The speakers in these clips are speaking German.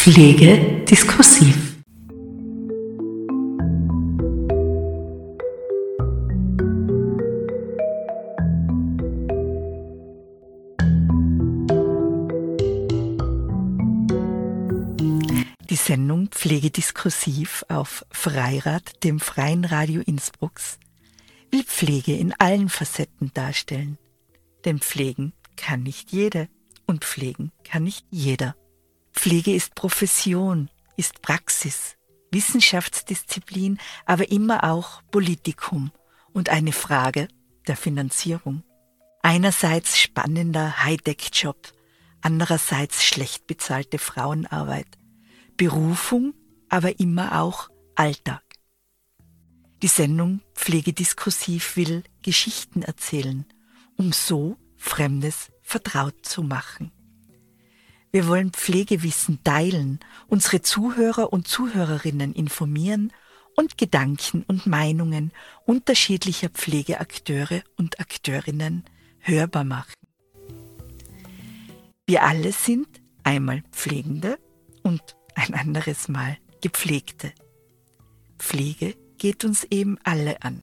Pflege diskursiv. Die Sendung Pflege diskursiv auf Freirad, dem Freien Radio Innsbrucks, will Pflege in allen Facetten darstellen. Denn pflegen kann nicht jede und pflegen kann nicht jeder. Pflege ist Profession, ist Praxis, Wissenschaftsdisziplin, aber immer auch Politikum und eine Frage der Finanzierung. Einerseits spannender Hightech-Job, andererseits schlecht bezahlte Frauenarbeit. Berufung, aber immer auch Alltag. Die Sendung Pflege diskursiv will Geschichten erzählen, um so Fremdes vertraut zu machen. Wir wollen Pflegewissen teilen, unsere Zuhörer und Zuhörerinnen informieren und Gedanken und Meinungen unterschiedlicher Pflegeakteure und Akteurinnen hörbar machen. Wir alle sind einmal Pflegende und ein anderes Mal Gepflegte. Pflege geht uns eben alle an.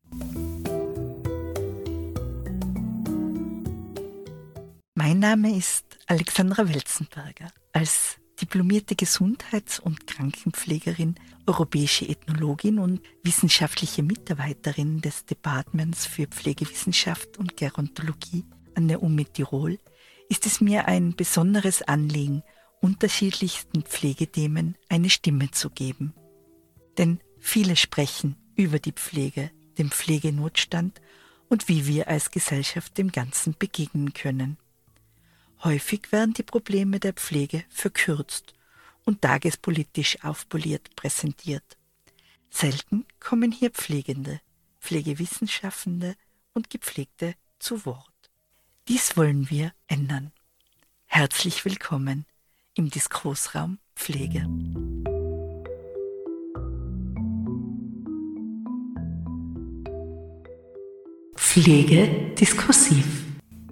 Mein Name ist Alexandra Welzenberger. Als diplomierte Gesundheits- und Krankenpflegerin, europäische Ethnologin und wissenschaftliche Mitarbeiterin des Departments für Pflegewissenschaft und Gerontologie an der UMI Tirol ist es mir ein besonderes Anliegen, unterschiedlichsten Pflegethemen eine Stimme zu geben. Denn viele sprechen über die Pflege, den Pflegenotstand und wie wir als Gesellschaft dem Ganzen begegnen können. Häufig werden die Probleme der Pflege verkürzt und tagespolitisch aufpoliert präsentiert. Selten kommen hier Pflegende, Pflegewissenschaftende und Gepflegte zu Wort. Dies wollen wir ändern. Herzlich willkommen im Diskursraum Pflege. Pflege diskursiv.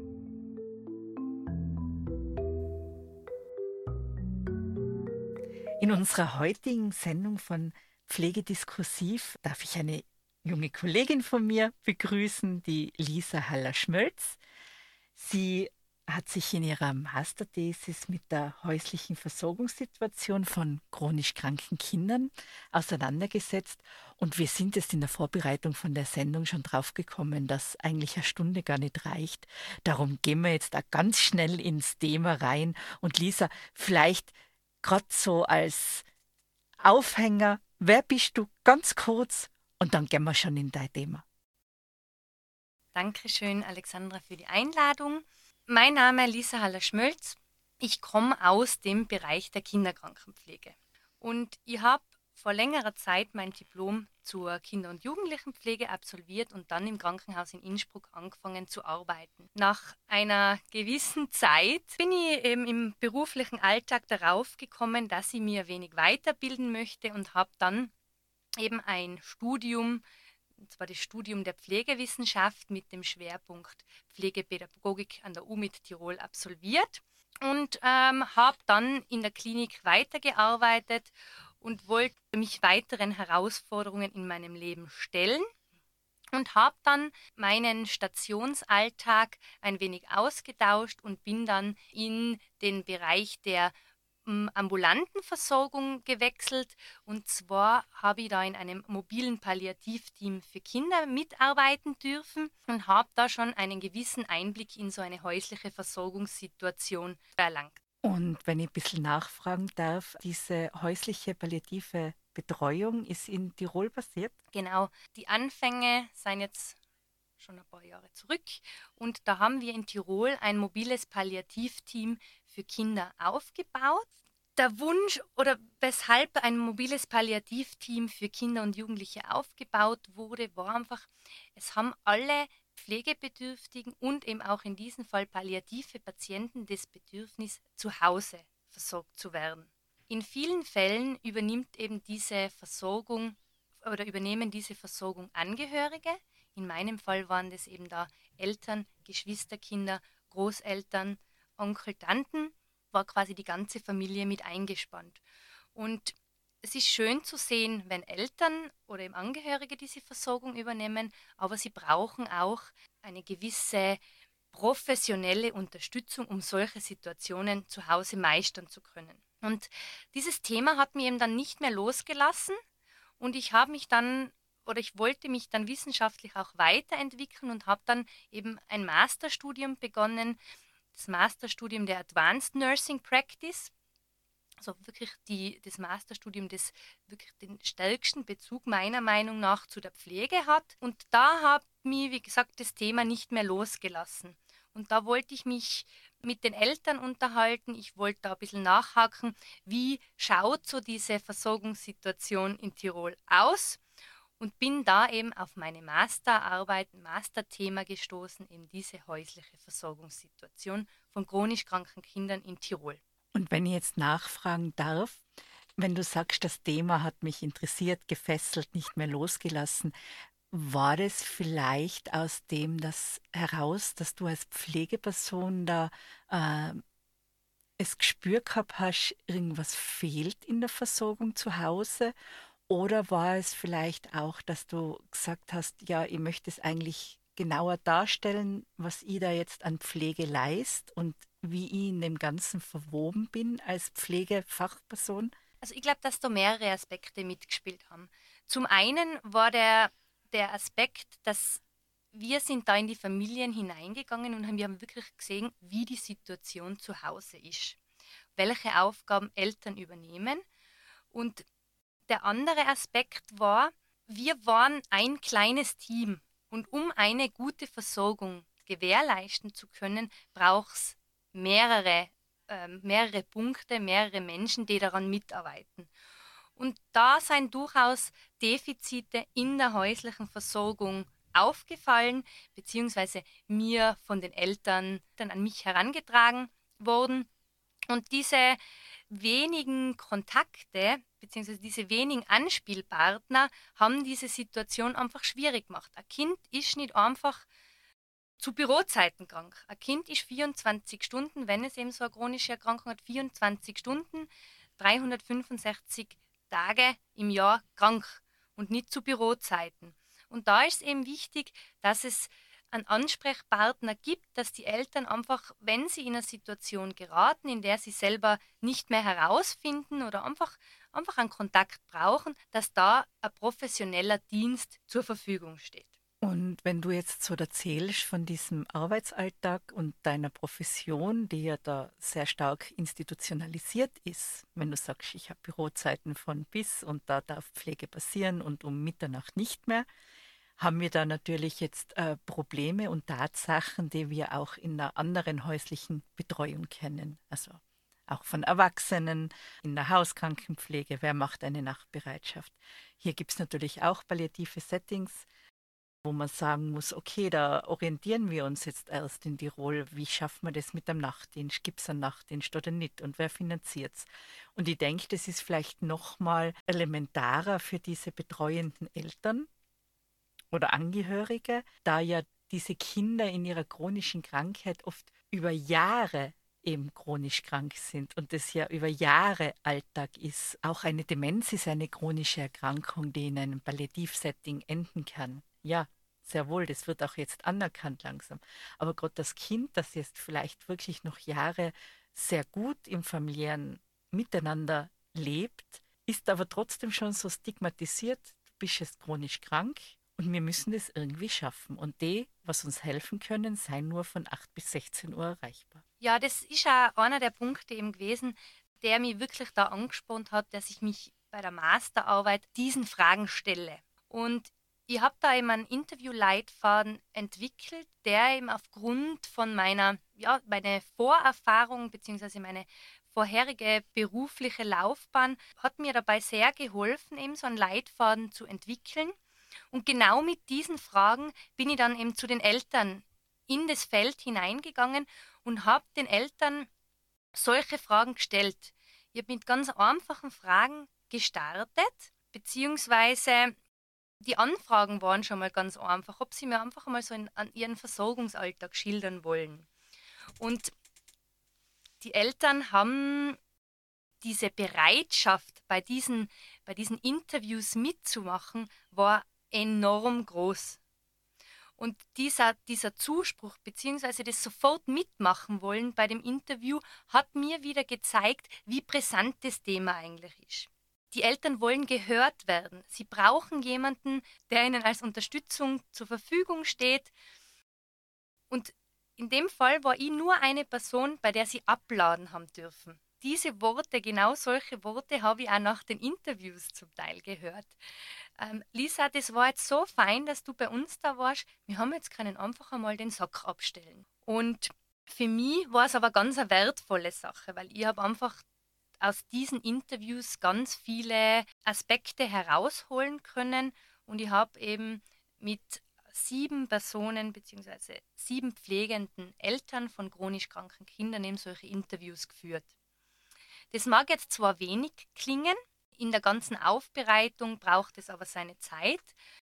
In unserer heutigen Sendung von Pflege diskursiv darf ich eine junge Kollegin von mir begrüßen, die Lisa Haller-Schmölz. Sie hat sich in ihrer Masterthesis mit der häuslichen Versorgungssituation von chronisch kranken Kindern auseinandergesetzt. Und wir sind jetzt in der Vorbereitung von der Sendung schon drauf gekommen, dass eigentlich eine Stunde gar nicht reicht. Darum gehen wir jetzt da ganz schnell ins Thema rein. Und Lisa, vielleicht gerade so als Aufhänger, wer bist du ganz kurz und dann gehen wir schon in dein Thema. Dankeschön, Alexandra, für die Einladung. Mein Name ist Lisa Haller-Schmölz. Ich komme aus dem Bereich der Kinderkrankenpflege. Und ich habe vor längerer Zeit mein Diplom zur Kinder- und Jugendlichenpflege absolviert und dann im Krankenhaus in Innsbruck angefangen zu arbeiten. Nach einer gewissen Zeit bin ich eben im beruflichen Alltag darauf gekommen, dass ich mir wenig weiterbilden möchte und habe dann eben ein Studium, und zwar das Studium der Pflegewissenschaft mit dem Schwerpunkt Pflegepädagogik an der UMI Tirol absolviert und habe dann in der Klinik weitergearbeitet und wollte mich weiteren Herausforderungen in meinem Leben stellen und habe dann meinen Stationsalltag ein wenig ausgetauscht und bin dann in den Bereich der ambulanten Versorgung gewechselt, und zwar habe ich da in einem mobilen Palliativteam für Kinder mitarbeiten dürfen und habe da schon einen gewissen Einblick in so eine häusliche Versorgungssituation erlangt. Und wenn ich ein bisschen nachfragen darf, diese häusliche palliative Betreuung ist in Tirol basiert? Genau, die Anfänge sind jetzt schon ein paar Jahre zurück und da haben wir in Tirol ein mobiles Palliativteam für Kinder aufgebaut. Der Wunsch oder weshalb ein mobiles Palliativteam für Kinder und Jugendliche aufgebaut wurde, war einfach, es haben alle Pflegebedürftigen und eben auch in diesem Fall palliative Patienten das Bedürfnis, zu Hause versorgt zu werden. In vielen Fällen übernehmen diese Versorgung Angehörige. In meinem Fall waren das eben da Eltern, Geschwisterkinder, Großeltern, Onkel, Tanten, war quasi die ganze Familie mit eingespannt. Und es ist schön zu sehen, wenn Eltern oder eben Angehörige diese Versorgung übernehmen, aber sie brauchen auch eine gewisse professionelle Unterstützung, um solche Situationen zu Hause meistern zu können. Und dieses Thema hat mich eben dann nicht mehr losgelassen und ich wollte mich dann wissenschaftlich auch weiterentwickeln und habe dann eben ein Masterstudium begonnen, das Masterstudium der Advanced Nursing Practice. Also wirklich das Masterstudium, das wirklich den stärksten Bezug meiner Meinung nach zu der Pflege hat. Und da hat mich, wie gesagt, das Thema nicht mehr losgelassen. Und da wollte ich mich mit den Eltern unterhalten. Ich wollte da ein bisschen nachhaken, wie schaut so diese Versorgungssituation in Tirol aus? Und bin da eben auf meine Masterarbeit, Masterthema gestoßen, eben diese häusliche Versorgungssituation von chronisch kranken Kindern in Tirol. Und wenn ich jetzt nachfragen darf, wenn du sagst, das Thema hat mich interessiert, gefesselt, nicht mehr losgelassen, war das vielleicht aus dem das heraus, dass du als Pflegeperson da äh, es Gespür gehabt hast, irgendwas fehlt in der Versorgung zu Hause? Oder war es vielleicht auch, dass du gesagt hast, ja, ich möchte es eigentlich genauer darstellen, was ich da jetzt an Pflege leist und wie ich in dem Ganzen verwoben bin als Pflegefachperson? Also ich glaube, dass da mehrere Aspekte mitgespielt haben. Zum einen war der Aspekt, dass wir sind da in die Familien hineingegangen und wir haben wirklich gesehen, wie die Situation zu Hause ist, welche Aufgaben Eltern übernehmen. Und der andere Aspekt war, wir waren ein kleines Team und um eine gute Versorgung gewährleisten zu können, braucht es mehrere Punkte, mehrere Menschen, die daran mitarbeiten. Und da sind durchaus Defizite in der häuslichen Versorgung aufgefallen, beziehungsweise mir von den Eltern dann an mich herangetragen worden. Und diese wenigen Kontakte, beziehungsweise diese wenigen Anspielpartner haben diese Situation einfach schwierig gemacht. Ein Kind ist nicht einfach zu Bürozeiten krank. Ein Kind ist 24 Stunden, wenn es eben so eine chronische Erkrankung hat, 24 Stunden, 365 Tage im Jahr krank und nicht zu Bürozeiten. Und da ist es eben wichtig, dass es einen Ansprechpartner gibt, dass die Eltern einfach, wenn sie in eine Situation geraten, in der sie selber nicht mehr herausfinden oder einfach einen Kontakt brauchen, dass da ein professioneller Dienst zur Verfügung steht. Und wenn du jetzt so erzählst von diesem Arbeitsalltag und deiner Profession, die ja da sehr stark institutionalisiert ist, wenn du sagst, ich habe Bürozeiten von bis und da darf Pflege passieren und um Mitternacht nicht mehr, haben wir da natürlich jetzt Probleme und Tatsachen, die wir auch in einer anderen häuslichen Betreuung kennen. Also auch von Erwachsenen in der Hauskrankenpflege, wer macht eine Nachtbereitschaft. Hier gibt es natürlich auch palliative Settings, wo man sagen muss, okay, da orientieren wir uns jetzt erst in Tirol. Wie schaffen wir das mit dem Nachtdienst? Gibt es einen Nachtdienst oder nicht? Und wer finanziert es? Und ich denke, das ist vielleicht noch mal elementarer für diese betreuenden Eltern oder Angehörige, da ja diese Kinder in ihrer chronischen Krankheit oft über Jahre eben chronisch krank sind und das ja über Jahre Alltag ist. Auch eine Demenz ist eine chronische Erkrankung, die in einem Palliativsetting enden kann. Ja, sehr wohl, das wird auch jetzt anerkannt langsam. Aber gerade das Kind, das jetzt vielleicht wirklich noch Jahre sehr gut im familiären Miteinander lebt, ist aber trotzdem schon so stigmatisiert, du bist jetzt chronisch krank und wir müssen das irgendwie schaffen. Und die, was uns helfen können, seien nur von 8 bis 16 Uhr erreichbar. Ja, das ist auch einer der Punkte eben gewesen, der mich wirklich da angespornt hat, dass ich mich bei der Masterarbeit diesen Fragen stelle. Und ich habe da eben einen Interviewleitfaden entwickelt, der eben aufgrund von meine Vorerfahrung bzw. meine vorherige berufliche Laufbahn hat mir dabei sehr geholfen, eben so einen Leitfaden zu entwickeln. Und genau mit diesen Fragen bin ich dann eben zu den Eltern in das Feld hineingegangen und habe den Eltern solche Fragen gestellt. Ich habe mit ganz einfachen Fragen gestartet, beziehungsweise die Anfragen waren schon mal ganz einfach, ob sie mir einfach mal so an ihren Versorgungsalltag schildern wollen. Und die Eltern haben diese Bereitschaft, bei diesen Interviews mitzumachen, war enorm groß. Und dieser Zuspruch bzw. das sofort mitmachen wollen bei dem Interview hat mir wieder gezeigt, wie brisant das Thema eigentlich ist. Die Eltern wollen gehört werden. Sie brauchen jemanden, der ihnen als Unterstützung zur Verfügung steht. Und in dem Fall war ich nur eine Person, bei der sie abladen haben dürfen. Diese Worte, genau solche Worte, habe ich auch nach den Interviews zum Teil gehört. Lisa, das war jetzt so fein, dass du bei uns da warst. Wir haben jetzt können einfach einmal den Sack abstellen. Und für mich war es aber ganz eine wertvolle Sache, weil ich habe einfach aus diesen Interviews ganz viele Aspekte herausholen können und ich habe eben mit 7 Personen bzw. 7 pflegenden Eltern von chronisch kranken Kindern eben solche Interviews geführt. Das mag jetzt zwar wenig klingen, in der ganzen Aufbereitung braucht es aber seine Zeit.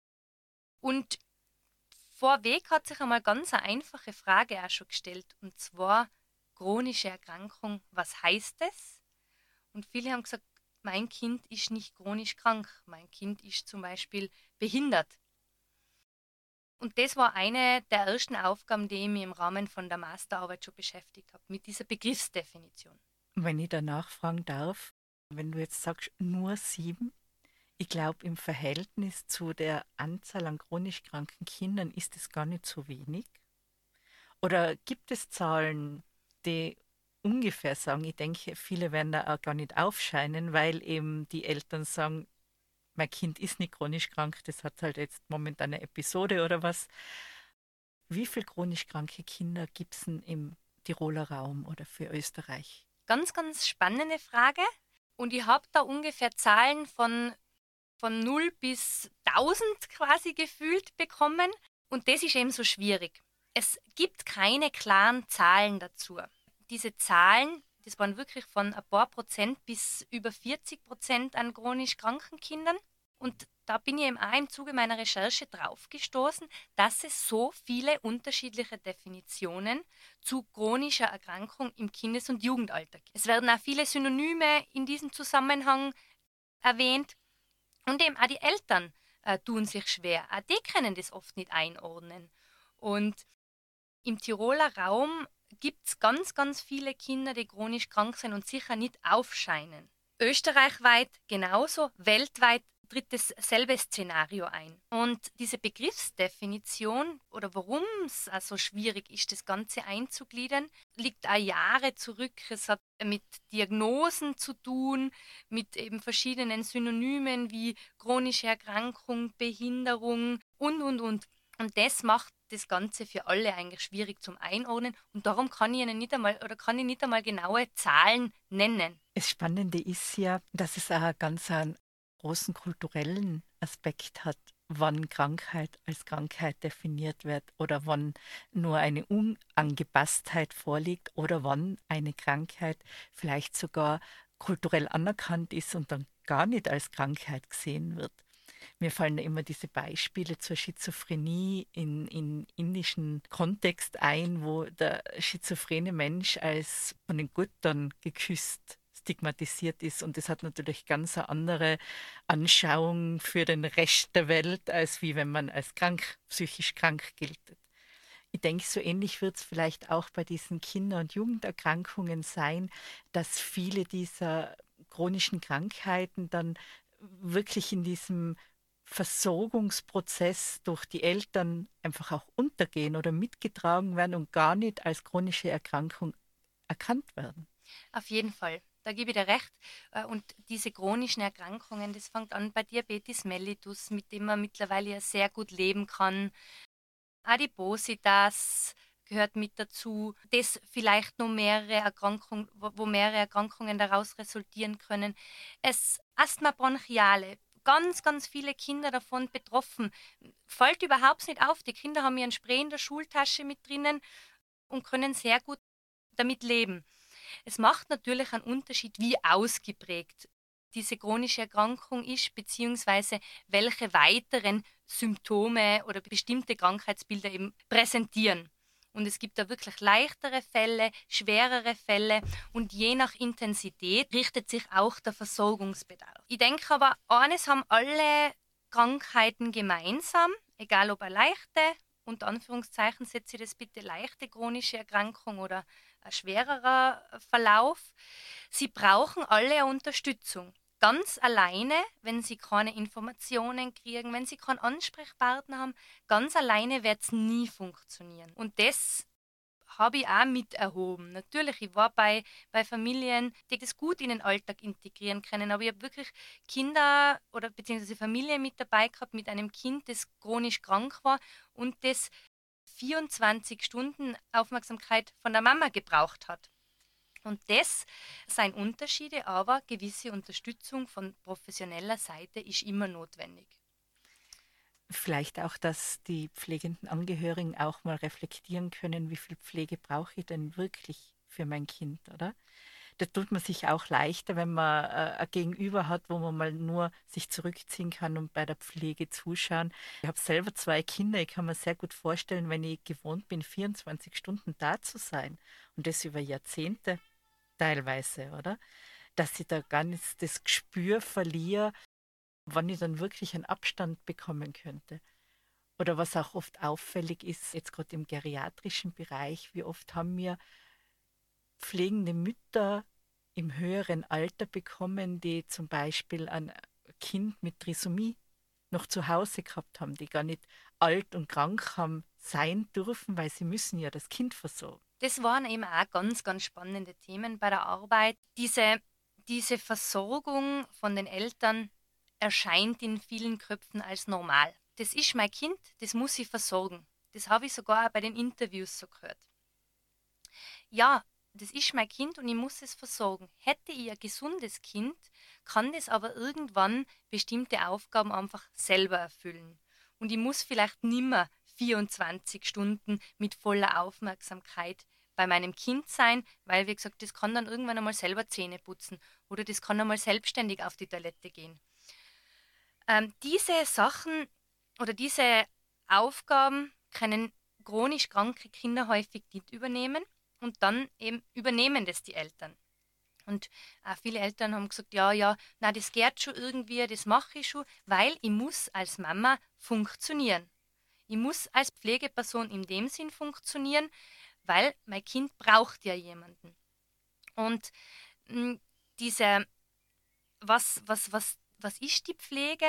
Und vorweg hat sich einmal ganz eine einfache Frage auch schon gestellt, und zwar chronische Erkrankung, was heißt es? Und viele haben gesagt, mein Kind ist nicht chronisch krank, mein Kind ist zum Beispiel behindert. Und das war eine der ersten Aufgaben, die ich mich im Rahmen von der Masterarbeit schon beschäftigt habe, mit dieser Begriffsdefinition. Wenn ich danach fragen darf, wenn du jetzt sagst, nur 7, ich glaube, im Verhältnis zu der Anzahl an chronisch kranken Kindern ist es gar nicht so wenig. Oder gibt es Zahlen, die ungefähr sagen, ich denke, viele werden da auch gar nicht aufscheinen, weil eben die Eltern sagen, mein Kind ist nicht chronisch krank, das hat halt jetzt momentan eine Episode oder was. Wie viele chronisch kranke Kinder gibt es denn im Tiroler Raum oder für Österreich? Ganz, ganz spannende Frage. Und ich habe da ungefähr Zahlen von 0 bis 1000 quasi gefühlt bekommen. Und das ist eben so schwierig. Es gibt keine klaren Zahlen dazu. Diese Zahlen, das waren wirklich von ein paar Prozent bis über 40% an chronisch kranken Kindern. Und da bin ich eben auch im Zuge meiner Recherche drauf gestoßen, dass es so viele unterschiedliche Definitionen zu chronischer Erkrankung im Kindes- und Jugendalter gibt. Es werden auch viele Synonyme in diesem Zusammenhang erwähnt. Und eben auch die Eltern tun sich schwer. Auch die können das oft nicht einordnen. Und im Tiroler Raum gibt es ganz, ganz viele Kinder, die chronisch krank sind und sicher nicht aufscheinen. Österreichweit genauso, weltweit tritt dasselbe Szenario ein. Und diese Begriffsdefinition oder warum es so schwierig ist, das Ganze einzugliedern, liegt auch Jahre zurück. Es hat mit Diagnosen zu tun, mit eben verschiedenen Synonymen wie chronische Erkrankung, Behinderung und. Und das macht das Ganze für alle eigentlich schwierig zum Einordnen und darum kann ich nicht einmal genaue Zahlen nennen. Das Spannende ist ja, dass es auch ganz einen großen kulturellen Aspekt hat, wann Krankheit als Krankheit definiert wird oder wann nur eine Unangepasstheit vorliegt oder wann eine Krankheit vielleicht sogar kulturell anerkannt ist und dann gar nicht als Krankheit gesehen wird. Mir fallen da immer diese Beispiele zur Schizophrenie in indischen Kontext ein, wo der schizophrene Mensch als von den Göttern geküsst stigmatisiert ist. Und das hat natürlich ganz eine andere Anschauung für den Rest der Welt, als wie wenn man als psychisch krank gilt. Ich denke, so ähnlich wird es vielleicht auch bei diesen Kinder- und Jugenderkrankungen sein, dass viele dieser chronischen Krankheiten dann wirklich in diesem Versorgungsprozess durch die Eltern einfach auch untergehen oder mitgetragen werden und gar nicht als chronische Erkrankung erkannt werden. Auf jeden Fall, da gebe ich dir recht. Und diese chronischen Erkrankungen, das fängt an bei Diabetes mellitus, mit dem man mittlerweile ja sehr gut leben kann. Adipositas gehört mit dazu. Das vielleicht noch mehrere Erkrankungen, wo mehrere Erkrankungen daraus resultieren können. Asthma bronchiale. Ganz, ganz viele Kinder davon betroffen. Fällt überhaupt nicht auf. Die Kinder haben ihren Spray in der Schultasche mit drinnen und können sehr gut damit leben. Es macht natürlich einen Unterschied, wie ausgeprägt diese chronische Erkrankung ist, beziehungsweise welche weiteren Symptome oder bestimmte Krankheitsbilder eben präsentieren. Und es gibt da wirklich leichtere Fälle, schwerere Fälle und je nach Intensität richtet sich auch der Versorgungsbedarf. Ich denke aber, eines haben alle Krankheiten gemeinsam, egal ob eine leichte, unter Anführungszeichen setze ich das bitte, leichte chronische Erkrankung oder ein schwererer Verlauf. Sie brauchen alle eine Unterstützung. Ganz alleine, wenn sie keine Informationen kriegen, wenn sie keinen Ansprechpartner haben, ganz alleine wird es nie funktionieren. Und das habe ich auch miterhoben. Natürlich, ich war bei Familien, die das gut in den Alltag integrieren können, aber ich habe wirklich Kinder oder beziehungsweise Familien mit dabei gehabt mit einem Kind, das chronisch krank war und das 24 Stunden Aufmerksamkeit von der Mama gebraucht hat. Und das sind Unterschiede, aber gewisse Unterstützung von professioneller Seite ist immer notwendig. Vielleicht auch, dass die pflegenden Angehörigen auch mal reflektieren können, wie viel Pflege brauche ich denn wirklich für mein Kind, oder? Da tut man sich auch leichter, wenn man ein Gegenüber hat, wo man mal nur sich zurückziehen kann und bei der Pflege zuschauen. Ich habe selber 2 Kinder. Ich kann mir sehr gut vorstellen, wenn ich gewohnt bin, 24 Stunden da zu sein und das über Jahrzehnte teilweise, oder? Dass ich da gar nicht das Gespür verliere, wann ich dann wirklich einen Abstand bekommen könnte. Oder was auch oft auffällig ist, jetzt gerade im geriatrischen Bereich, wie oft haben wir pflegende Mütter im höheren Alter bekommen, die zum Beispiel ein Kind mit Trisomie noch zu Hause gehabt haben, die gar nicht alt und krank haben sein dürfen, weil sie müssen ja das Kind versorgen. Das waren eben auch ganz, ganz spannende Themen bei der Arbeit. Diese Versorgung von den Eltern erscheint in vielen Köpfen als normal. Das ist mein Kind, das muss ich versorgen. Das habe ich sogar auch bei den Interviews so gehört. Ja, das ist mein Kind und ich muss es versorgen. Hätte ich ein gesundes Kind, kann das aber irgendwann bestimmte Aufgaben einfach selber erfüllen. Und ich muss vielleicht nimmer 24 Stunden mit voller Aufmerksamkeit bei meinem Kind sein, weil, wie gesagt, das kann dann irgendwann einmal selber Zähne putzen oder das kann einmal selbstständig auf die Toilette gehen. Diese Sachen oder diese Aufgaben können chronisch kranke Kinder häufig nicht übernehmen und dann eben übernehmen das die Eltern. Und viele Eltern haben gesagt, ja, na, das geht schon irgendwie, das mache ich schon, weil ich muss als Mama funktionieren. Ich muss als Pflegeperson in dem Sinn funktionieren, weil mein Kind braucht ja jemanden. Und diese, was ist die Pflege?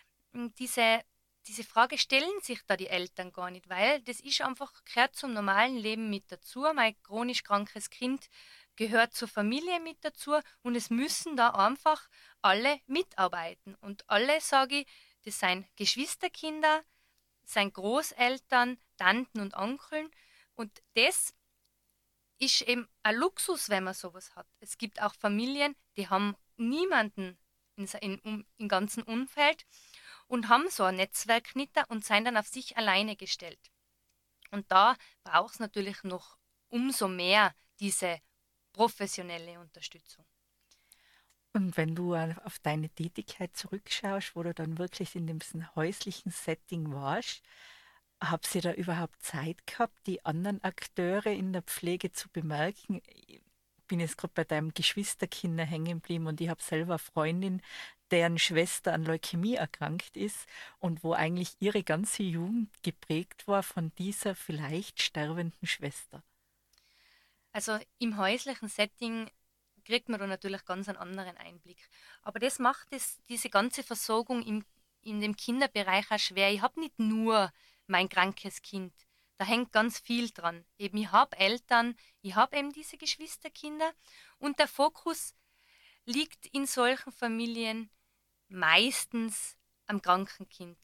Diese Frage stellen sich da die Eltern gar nicht, weil das ist einfach, gehört zum normalen Leben mit dazu. Mein chronisch krankes Kind gehört zur Familie mit dazu und es müssen da einfach alle mitarbeiten. Und alle, sage ich, das sind Geschwisterkinder, sind Großeltern, Tanten und Onkeln. Und das ist eben ein Luxus, wenn man sowas hat. Es gibt auch Familien, die haben niemanden im ganzen Umfeld und haben so ein Netzwerk nicht und sind dann auf sich alleine gestellt. Und da braucht es natürlich noch umso mehr diese professionelle Unterstützung. Und wenn du auf deine Tätigkeit zurückschaust, wo du dann wirklich in diesem häuslichen Setting warst, habt ihr da überhaupt Zeit gehabt, die anderen Akteure in der Pflege zu bemerken? Ich bin jetzt gerade bei deinem Geschwisterkinder hängen geblieben und ich habe selber eine Freundin, deren Schwester an Leukämie erkrankt ist und wo eigentlich ihre ganze Jugend geprägt war von dieser vielleicht sterbenden Schwester. Also im häuslichen Setting kriegt man da natürlich ganz einen anderen Einblick. Aber das macht diese ganze Versorgung in dem Kinderbereich auch schwer. Ich habe nicht nur mein krankes Kind. Da hängt ganz viel dran. Eben, ich habe Eltern, ich habe eben diese Geschwisterkinder und der Fokus liegt in solchen Familien meistens am kranken Kind.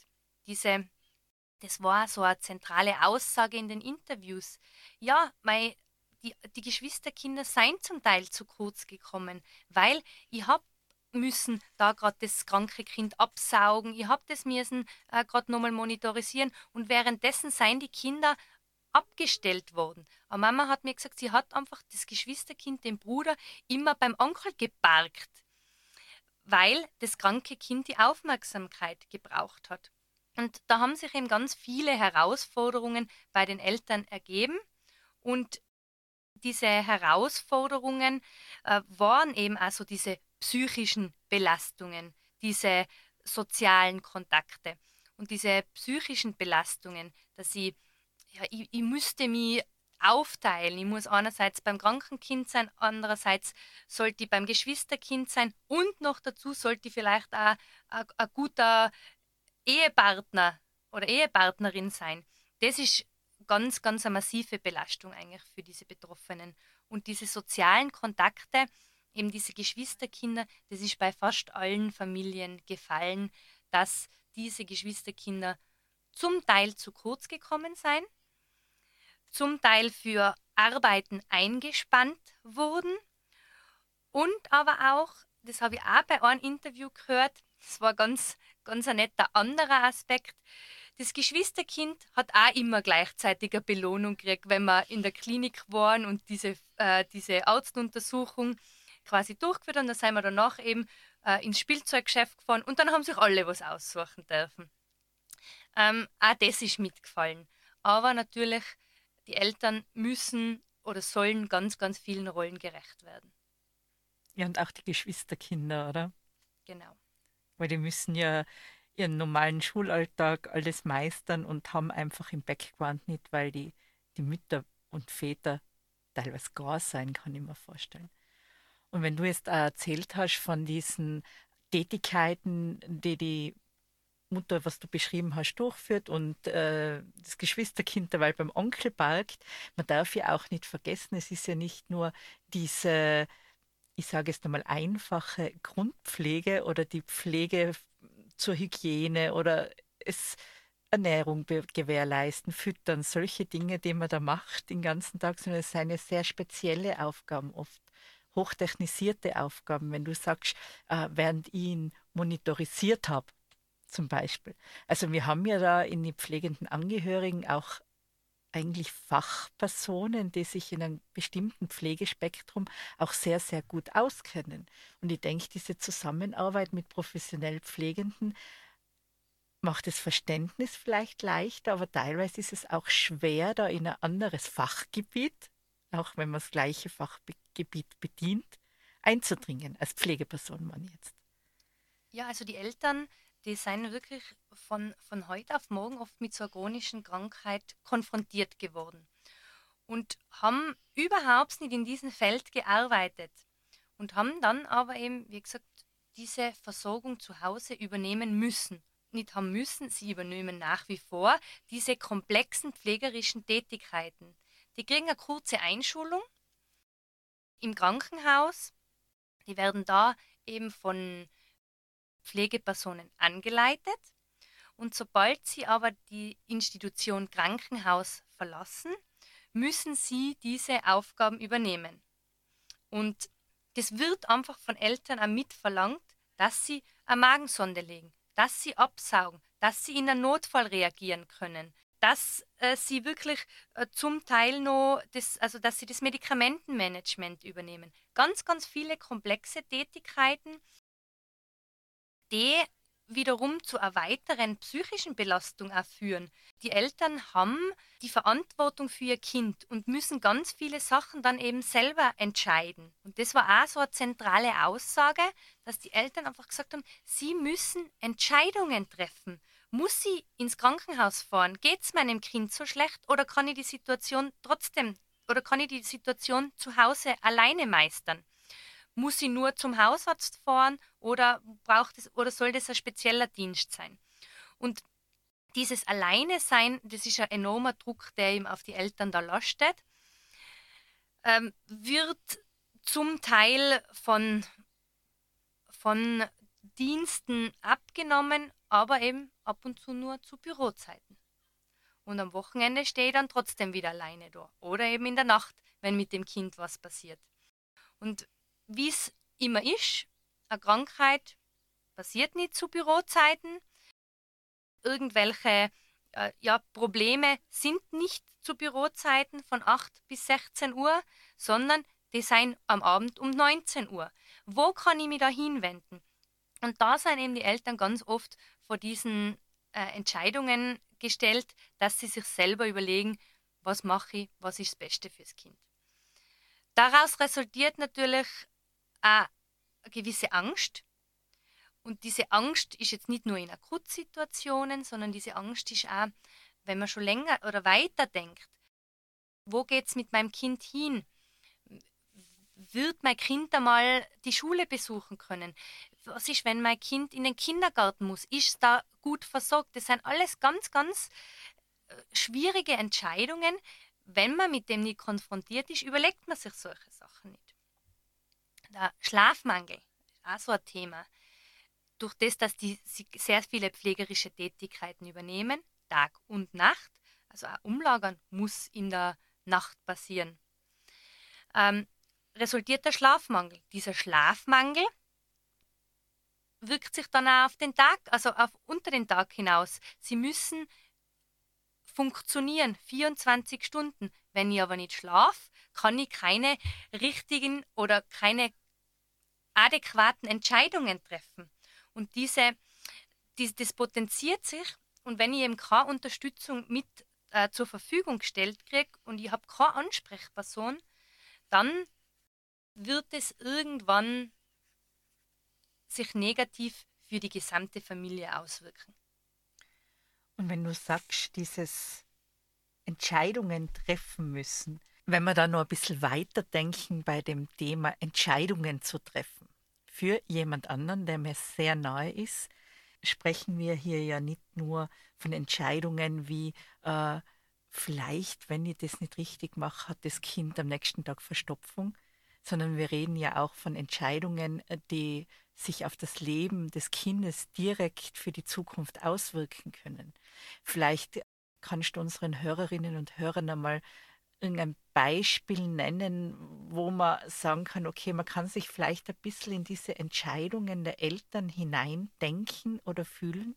Das war so eine zentrale Aussage in den Interviews. Ja, die Geschwisterkinder seien zum Teil zu kurz gekommen, weil ich habe müssen da gerade das kranke Kind absaugen, ich habe das müssen gerade nochmal monitorisieren und währenddessen seien die Kinder abgestellt worden. Aber Mama hat mir gesagt, sie hat einfach das Geschwisterkind, den Bruder, immer beim Onkel geparkt, weil das kranke Kind die Aufmerksamkeit gebraucht hat. Und da haben sich eben ganz viele Herausforderungen bei den Eltern ergeben Und diese Herausforderungen waren eben also diese psychischen Belastungen, diese sozialen Kontakte und diese psychischen Belastungen, dass ich müsste mich aufteilen. Ich muss einerseits beim kranken Kind sein, andererseits sollte ich beim Geschwisterkind sein und noch dazu sollte ich vielleicht auch ein guter Ehepartner oder Ehepartnerin sein. Das ist ganz, ganz eine massive Belastung eigentlich für diese Betroffenen. Und diese sozialen Kontakte, eben diese Geschwisterkinder, das ist bei fast allen Familien gefallen, dass diese Geschwisterkinder zum Teil zu kurz gekommen sein, zum Teil für Arbeiten eingespannt wurden und aber auch, das habe ich auch bei einem Interview gehört, das war ganz, ganz ein netter anderer Aspekt, das Geschwisterkind hat auch immer gleichzeitig eine Belohnung gekriegt, wenn wir in der Klinik waren und diese Arztuntersuchung quasi durchgeführt haben. Dann sind wir danach eben ins Spielzeuggeschäft gefahren und dann haben sich alle was aussuchen dürfen. Auch das ist mitgefallen. Aber natürlich, die Eltern müssen oder sollen ganz, ganz vielen Rollen gerecht werden. Ja, und auch die Geschwisterkinder, oder? Genau. Weil die müssen ja ihren normalen Schulalltag alles meistern und haben einfach im Background nicht, weil die Mütter und Väter teilweise gar sein, kann ich mir vorstellen. Und wenn du jetzt auch erzählt hast von diesen Tätigkeiten, die Mutter, was du beschrieben hast, durchführt und das Geschwisterkind derweil beim Onkel parkt, man darf ja auch nicht vergessen, es ist ja nicht nur diese, ich sage es nochmal, einfache Grundpflege oder die Pflege zur Hygiene oder es Ernährung gewährleisten, füttern, solche Dinge, die man da macht den ganzen Tag, sondern es sind ja sehr spezielle Aufgaben, oft hochtechnisierte Aufgaben, wenn du sagst, während ich ihn monitorisiert habe, zum Beispiel. Also wir haben ja da in den pflegenden Angehörigen auch eigentlich Fachpersonen, die sich in einem bestimmten Pflegespektrum auch sehr, sehr gut auskennen. Und ich denke, diese Zusammenarbeit mit professionell Pflegenden macht das Verständnis vielleicht leichter, aber teilweise ist es auch schwer, da in ein anderes Fachgebiet, auch wenn man das gleiche Fachgebiet bedient, einzudringen, als Pflegeperson man jetzt. Ja, also die Eltern, die sind wirklich von heute auf morgen oft mit so einer chronischen Krankheit konfrontiert geworden und haben überhaupt nicht in diesem Feld gearbeitet und haben dann aber eben, wie gesagt, diese Versorgung zu Hause übernehmen müssen. Nicht haben müssen, sie übernehmen nach wie vor diese komplexen pflegerischen Tätigkeiten. Die kriegen eine kurze Einschulung im Krankenhaus, die werden da eben von Pflegepersonen angeleitet und sobald sie aber die Institution Krankenhaus verlassen, müssen sie diese Aufgaben übernehmen. Und das wird einfach von Eltern auch mitverlangt, dass sie eine Magensonde legen, dass sie absaugen, dass sie in einem Notfall reagieren können, dass sie wirklich zum Teil noch also dass sie das Medikamentenmanagement übernehmen. Ganz, ganz viele komplexe Tätigkeiten, die wiederum zu einer weiteren psychischen Belastung auch führen. Die Eltern haben die Verantwortung für ihr Kind und müssen ganz viele Sachen dann eben selber entscheiden. Und das war auch so eine zentrale Aussage, dass die Eltern einfach gesagt haben, sie müssen Entscheidungen treffen. Muss ich ins Krankenhaus fahren? Geht es meinem Kind so schlecht oder kann ich die Situation trotzdem oder kann ich die Situation zu Hause alleine meistern? Muss ich nur zum Hausarzt fahren oder soll das ein spezieller Dienst sein? Und dieses Alleine-Sein, das ist ein enormer Druck, der ihm auf die Eltern da lastet, wird zum Teil von Diensten abgenommen, aber eben ab und zu nur zu Bürozeiten. Und am Wochenende stehe ich dann trotzdem wieder alleine da. Oder eben in der Nacht, wenn mit dem Kind was passiert. Und wie es immer ist, eine Krankheit passiert nicht zu Bürozeiten. Irgendwelche Probleme sind nicht zu Bürozeiten von 8 bis 16 Uhr, sondern die sind am Abend um 19 Uhr. Wo kann ich mich da hinwenden? Und da sind eben die Eltern ganz oft vor diesen Entscheidungen gestellt, dass sie sich selber überlegen, was mache ich, was ist das Beste fürs Kind. Daraus resultiert natürlich auch eine gewisse Angst. Und diese Angst ist jetzt nicht nur in Akutsituationen, sondern diese Angst ist auch, wenn man schon länger oder weiter denkt, wo geht es mit meinem Kind hin? Wird mein Kind einmal die Schule besuchen können? Was ist, wenn mein Kind in den Kindergarten muss? Ist es da gut versorgt? Das sind alles ganz, ganz schwierige Entscheidungen. Wenn man mit dem nicht konfrontiert ist, überlegt man sich solche Sachen nicht. Der Schlafmangel ist auch so ein Thema. Durch das, dass die sehr viele pflegerische Tätigkeiten übernehmen, Tag und Nacht, also auch Umlagern muss in der Nacht passieren, resultiert der Schlafmangel. Dieser Schlafmangel wirkt sich dann auch auf den Tag, also unter den Tag hinaus. Sie müssen funktionieren, 24 Stunden. Wenn ich aber nicht schlafe, kann ich keine richtigen oder keine adäquaten Entscheidungen treffen. Und das potenziert sich. Und wenn ich eben keine Unterstützung mit zur Verfügung gestellt kriege und ich habe keine Ansprechperson, dann wird es irgendwann sich negativ für die gesamte Familie auswirken. Und wenn du sagst, dieses Entscheidungen treffen müssen, wenn wir da noch ein bisschen weiterdenken bei dem Thema Entscheidungen zu treffen, für jemand anderen, der mir sehr nahe ist, sprechen wir hier ja nicht nur von Entscheidungen wie vielleicht, wenn ich das nicht richtig mache, hat das Kind am nächsten Tag Verstopfung, sondern wir reden ja auch von Entscheidungen, die sich auf das Leben des Kindes direkt für die Zukunft auswirken können. Vielleicht kannst du unseren Hörerinnen und Hörern einmal irgendein Beispiel nennen, wo man sagen kann, okay, man kann sich vielleicht ein bisschen in diese Entscheidungen der Eltern hineindenken oder fühlen?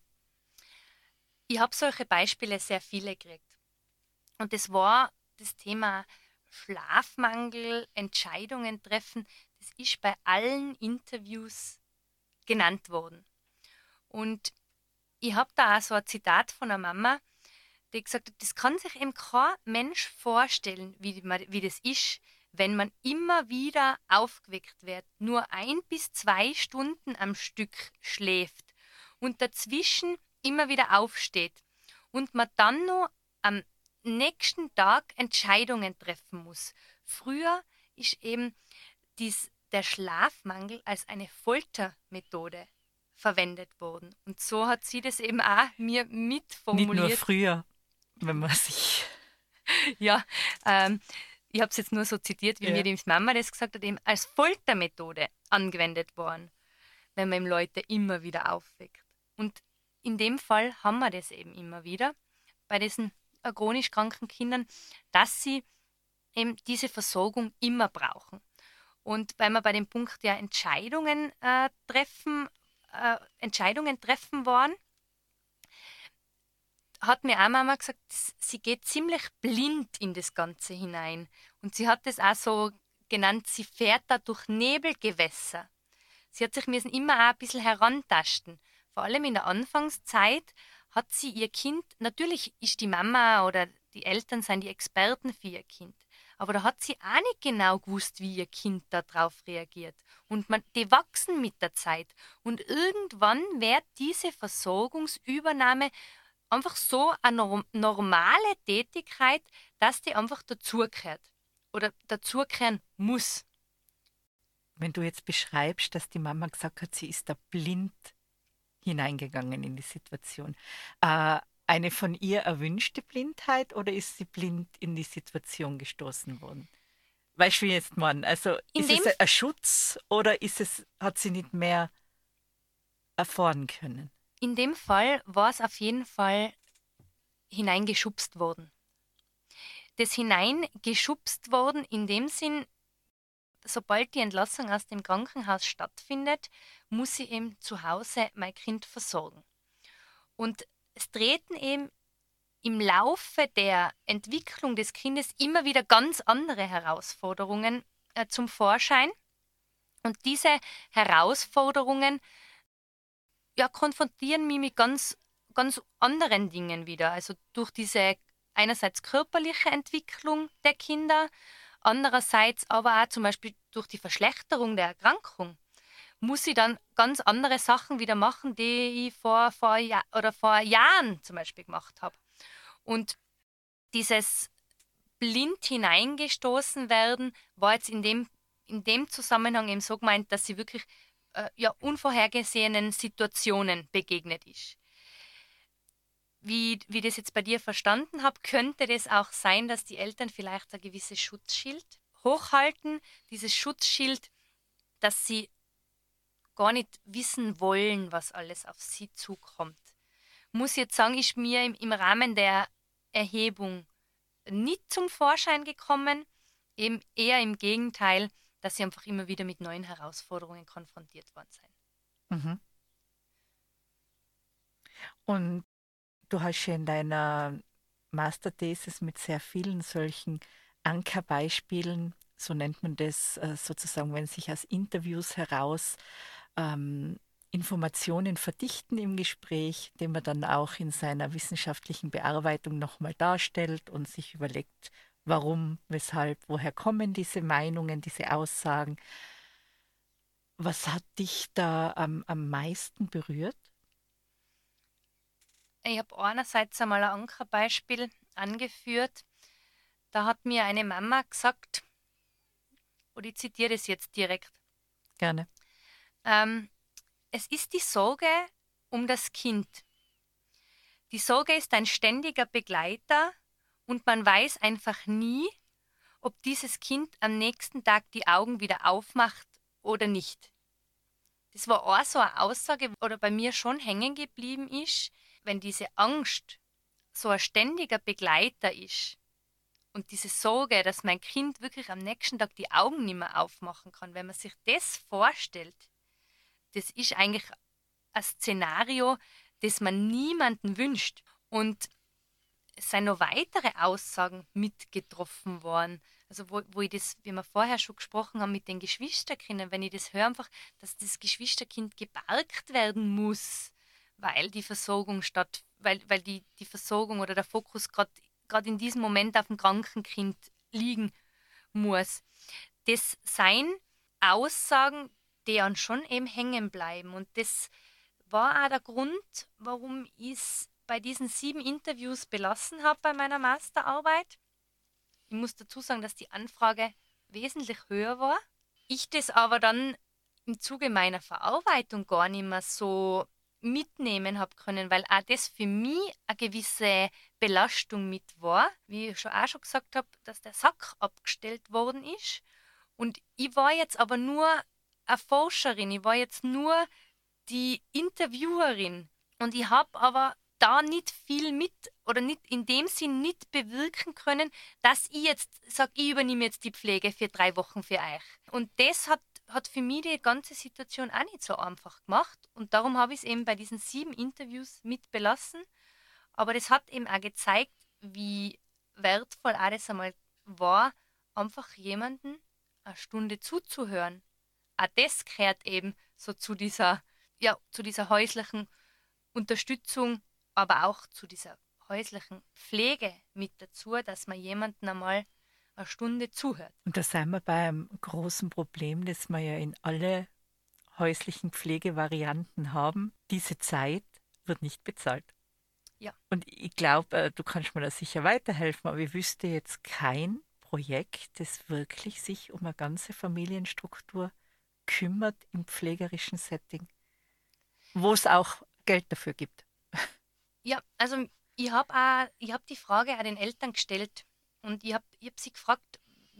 Ich habe solche Beispiele sehr viele gekriegt. Und das war das Thema Schlafmangel, Entscheidungen treffen. Das ist bei allen Interviews genannt worden. Und ich habe da auch so ein Zitat von einer Mama, die gesagt hat, das kann sich eben kein Mensch vorstellen, wie das ist, wenn man immer wieder aufgeweckt wird, nur 1 bis 2 Stunden am Stück schläft und dazwischen immer wieder aufsteht und man dann noch am nächsten Tag Entscheidungen treffen muss. Früher ist eben der Schlafmangel als eine Foltermethode verwendet worden. Und so hat sie das eben auch mir mitformuliert. Nicht nur früher, wenn man sich... Ja, ich habe es jetzt nur so zitiert, wie mir die Mama das gesagt hat, eben als Foltermethode angewendet worden, wenn man eben Leute immer wieder aufweckt. Und in dem Fall haben wir das eben immer wieder bei diesen chronisch kranken Kindern, dass sie eben diese Versorgung immer brauchen. Und weil wir bei dem Punkt ja Entscheidungen treffen waren, hat mir auch Mama gesagt, sie geht ziemlich blind in das Ganze hinein. Und sie hat das auch so genannt, sie fährt da durch Nebelgewässer. Sie hat sich müssen immer auch ein bisschen herantasten. Vor allem in der Anfangszeit hat sie ihr Kind, natürlich ist die Mama oder die Eltern sind die Experten für ihr Kind, aber da hat sie auch nicht genau gewusst, wie ihr Kind darauf reagiert. Und die wachsen mit der Zeit. Und irgendwann wird diese Versorgungsübernahme einfach so eine normale Tätigkeit, dass die einfach dazugehört oder dazugehören muss. Wenn du jetzt beschreibst, dass die Mama gesagt hat, sie ist da blind hineingegangen in die Situation, eine von ihr erwünschte Blindheit oder ist sie blind in die Situation gestoßen worden? Weißt du, wie jetzt man? Also ist es ein Schutz oder hat sie nicht mehr erfahren können? In dem Fall war es auf jeden Fall hineingeschubst worden. Das hineingeschubst worden in dem Sinn, sobald die Entlassung aus dem Krankenhaus stattfindet, muss ich eben zu Hause mein Kind versorgen. Und es treten eben im Laufe der Entwicklung des Kindes immer wieder ganz andere Herausforderungen zum Vorschein. Und diese Herausforderungen konfrontieren mich mit ganz, ganz anderen Dingen wieder. Also durch diese einerseits körperliche Entwicklung der Kinder, andererseits aber auch zum Beispiel durch die Verschlechterung der Erkrankung muss ich dann ganz andere Sachen wieder machen, die ich vor Jahren zum Beispiel gemacht habe. Und dieses blind hineingestoßen werden war jetzt in dem Zusammenhang eben so gemeint, dass sie wirklich unvorhergesehenen Situationen begegnet ist. Wie das jetzt bei dir verstanden habe, könnte das auch sein, dass die Eltern vielleicht ein gewisses Schutzschild hochhalten. Dieses Schutzschild, dass sie gar nicht wissen wollen, was alles auf sie zukommt. Muss ich jetzt sagen, ist mir im Rahmen der Erhebung nicht zum Vorschein gekommen, eben eher im Gegenteil, dass sie einfach immer wieder mit neuen Herausforderungen konfrontiert worden sind. Mhm. Und du hast ja in deiner Masterthesis mit sehr vielen solchen Ankerbeispielen, so nennt man das sozusagen, wenn sich aus Interviews heraus Informationen verdichten im Gespräch, den man dann auch in seiner wissenschaftlichen Bearbeitung nochmal darstellt und sich überlegt, warum, weshalb, woher kommen diese Meinungen, diese Aussagen. Was hat dich da am meisten berührt? Ich habe einerseits einmal ein Ankerbeispiel angeführt. Da hat mir eine Mama gesagt, und ich zitiere das jetzt direkt, Gerne. es ist die Sorge um das Kind. Die Sorge ist ein ständiger Begleiter und man weiß einfach nie, ob dieses Kind am nächsten Tag die Augen wieder aufmacht oder nicht. Das war auch so eine Aussage, oder bei mir schon hängen geblieben ist, wenn diese Angst so ein ständiger Begleiter ist und diese Sorge, dass mein Kind wirklich am nächsten Tag die Augen nicht mehr aufmachen kann, wenn man sich das vorstellt, das ist eigentlich ein Szenario, das man niemanden wünscht. Und es sind noch weitere Aussagen mitgetroffen worden. Also wo ich das, wie wir vorher schon gesprochen haben, mit den Geschwisterkindern, wenn ich das höre, einfach, dass das Geschwisterkind gebargt werden muss, weil die Versorgung weil die Versorgung oder der Fokus gerade in diesem Moment auf dem kranken Kind liegen muss. Das seien Aussagen, die dann schon eben hängen bleiben. Und das war auch der Grund, warum ich es bei diesen 7 Interviews belassen habe bei meiner Masterarbeit. Ich muss dazu sagen, dass die Anfrage wesentlich höher war. Ich das aber dann im Zuge meiner Verarbeitung gar nicht mehr so mitnehmen habe können, weil auch das für mich eine gewisse Belastung mit war. Wie ich auch schon gesagt habe, dass der Sack abgestellt worden ist. Und ich war jetzt aber nur eine Forscherin, ich war jetzt nur die Interviewerin. Und ich habe aber da nicht viel mit oder nicht in dem Sinn nicht bewirken können, dass ich jetzt sage, ich übernehme jetzt die Pflege für 3 Wochen für euch. Und das hat für mich die ganze Situation auch nicht so einfach gemacht. Und darum habe ich es eben bei diesen 7 Interviews mit belassen. Aber das hat eben auch gezeigt, wie wertvoll auch das einmal war, einfach jemanden eine Stunde zuzuhören. Auch das gehört eben so zu dieser häuslichen Unterstützung, aber auch zu dieser häuslichen Pflege mit dazu, dass man jemanden einmal eine Stunde zuhört. Und da sind wir bei einem großen Problem, das wir ja in alle häuslichen Pflegevarianten haben. Diese Zeit wird nicht bezahlt. Ja. Und ich glaube, du kannst mir da sicher weiterhelfen, aber ich wüsste jetzt kein Projekt, das wirklich sich um eine ganze Familienstruktur kümmert im pflegerischen Setting, wo es auch Geld dafür gibt. Ja, also ich hab die Frage an den Eltern gestellt und ich hab sie gefragt,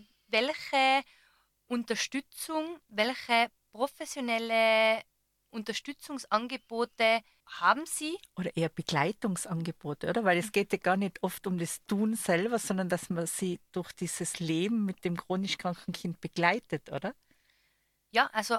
welche Unterstützung, welche professionelle Unterstützungsangebote haben sie? Oder eher Begleitungsangebote, oder? Weil es geht ja gar nicht oft um das Tun selber, sondern dass man sie durch dieses Leben mit dem chronisch kranken Kind begleitet, oder? Ja, also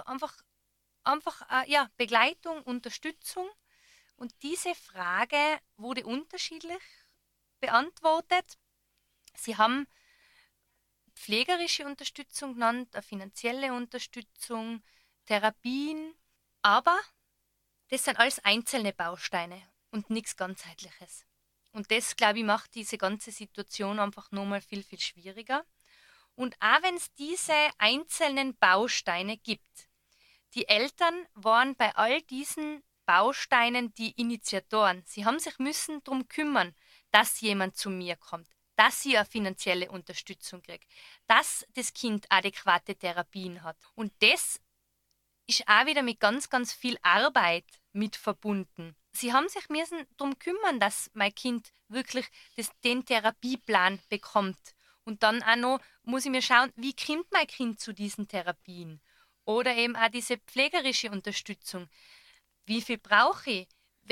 einfach Begleitung, Unterstützung. Und diese Frage wurde unterschiedlich beantwortet. Sie haben pflegerische Unterstützung genannt, eine finanzielle Unterstützung, Therapien, aber das sind alles einzelne Bausteine und nichts Ganzheitliches. Und das, glaube ich, macht diese ganze Situation einfach nochmal viel, viel schwieriger. Und auch wenn es diese einzelnen Bausteine gibt, die Eltern waren bei all diesen Bausteinen die Initiatoren. Sie haben sich müssen darum kümmern, dass jemand zu mir kommt, dass sie eine finanzielle Unterstützung kriegt, dass das Kind adäquate Therapien hat. Und das ist auch wieder mit ganz, ganz viel Arbeit mit verbunden. Sie haben sich müssen darum kümmern, dass mein Kind wirklich den Therapieplan bekommt. Und dann auch noch muss ich mir schauen, wie kommt mein Kind zu diesen Therapien? Oder eben auch diese pflegerische Unterstützung. Wie viel brauche ich?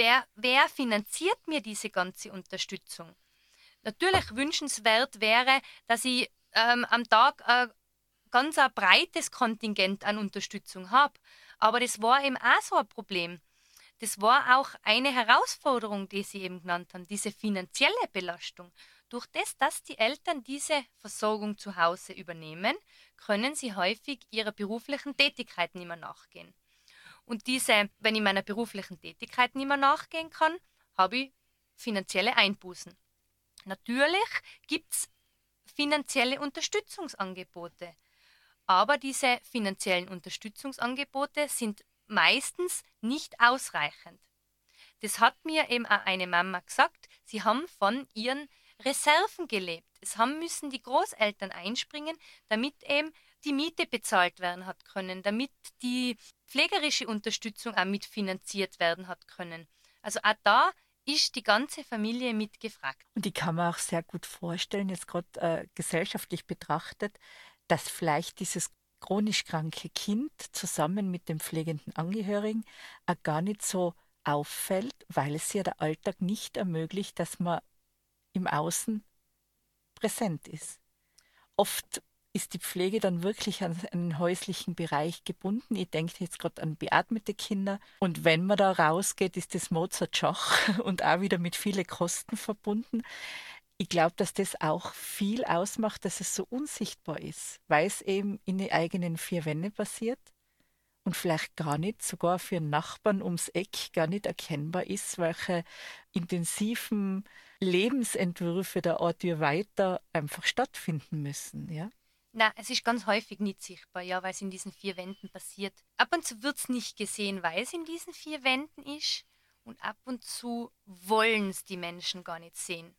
Wer finanziert mir diese ganze Unterstützung? Natürlich wünschenswert wäre, dass ich am Tag ganz ein breites Kontingent an Unterstützung habe. Aber das war eben auch so ein Problem. Das war auch eine Herausforderung, die Sie eben genannt haben, diese finanzielle Belastung. Durch das, dass die Eltern diese Versorgung zu Hause übernehmen, können sie häufig ihrer beruflichen Tätigkeit nicht mehr nachgehen. Und wenn ich meiner beruflichen Tätigkeit nicht mehr nachgehen kann, habe ich finanzielle Einbußen. Natürlich gibt es finanzielle Unterstützungsangebote. Aber diese finanziellen Unterstützungsangebote sind meistens nicht ausreichend. Das hat mir eben auch eine Mama gesagt. Sie haben von ihren Reserven gelebt. Es haben müssen die Großeltern einspringen, damit eben die Miete bezahlt werden hat können, damit die pflegerische Unterstützung auch mitfinanziert werden hat können. Also auch da ist die ganze Familie mitgefragt. Und ich kann mir auch sehr gut vorstellen, jetzt gerade gesellschaftlich betrachtet, dass vielleicht dieses chronisch kranke Kind zusammen mit dem pflegenden Angehörigen auch gar nicht so auffällt, weil es ja der Alltag nicht ermöglicht, dass man im Außen präsent ist. Oft ist die Pflege dann wirklich an einen häuslichen Bereich gebunden. Ich denke jetzt gerade an beatmete Kinder. Und wenn man da rausgeht, ist das Mozart-Schach und auch wieder mit vielen Kosten verbunden. Ich glaube, dass das auch viel ausmacht, dass es so unsichtbar ist, weil es eben in den eigenen vier Wänden passiert und vielleicht gar nicht, sogar für einen Nachbarn ums Eck gar nicht erkennbar ist, welche intensiven Lebensentwürfe der Ort weiter einfach stattfinden müssen. Ja? Na, es ist ganz häufig nicht sichtbar, ja, weil es in diesen vier Wänden passiert. Ab und zu wird es nicht gesehen, weil es in diesen vier Wänden ist. Und ab und zu wollen es die Menschen gar nicht sehen,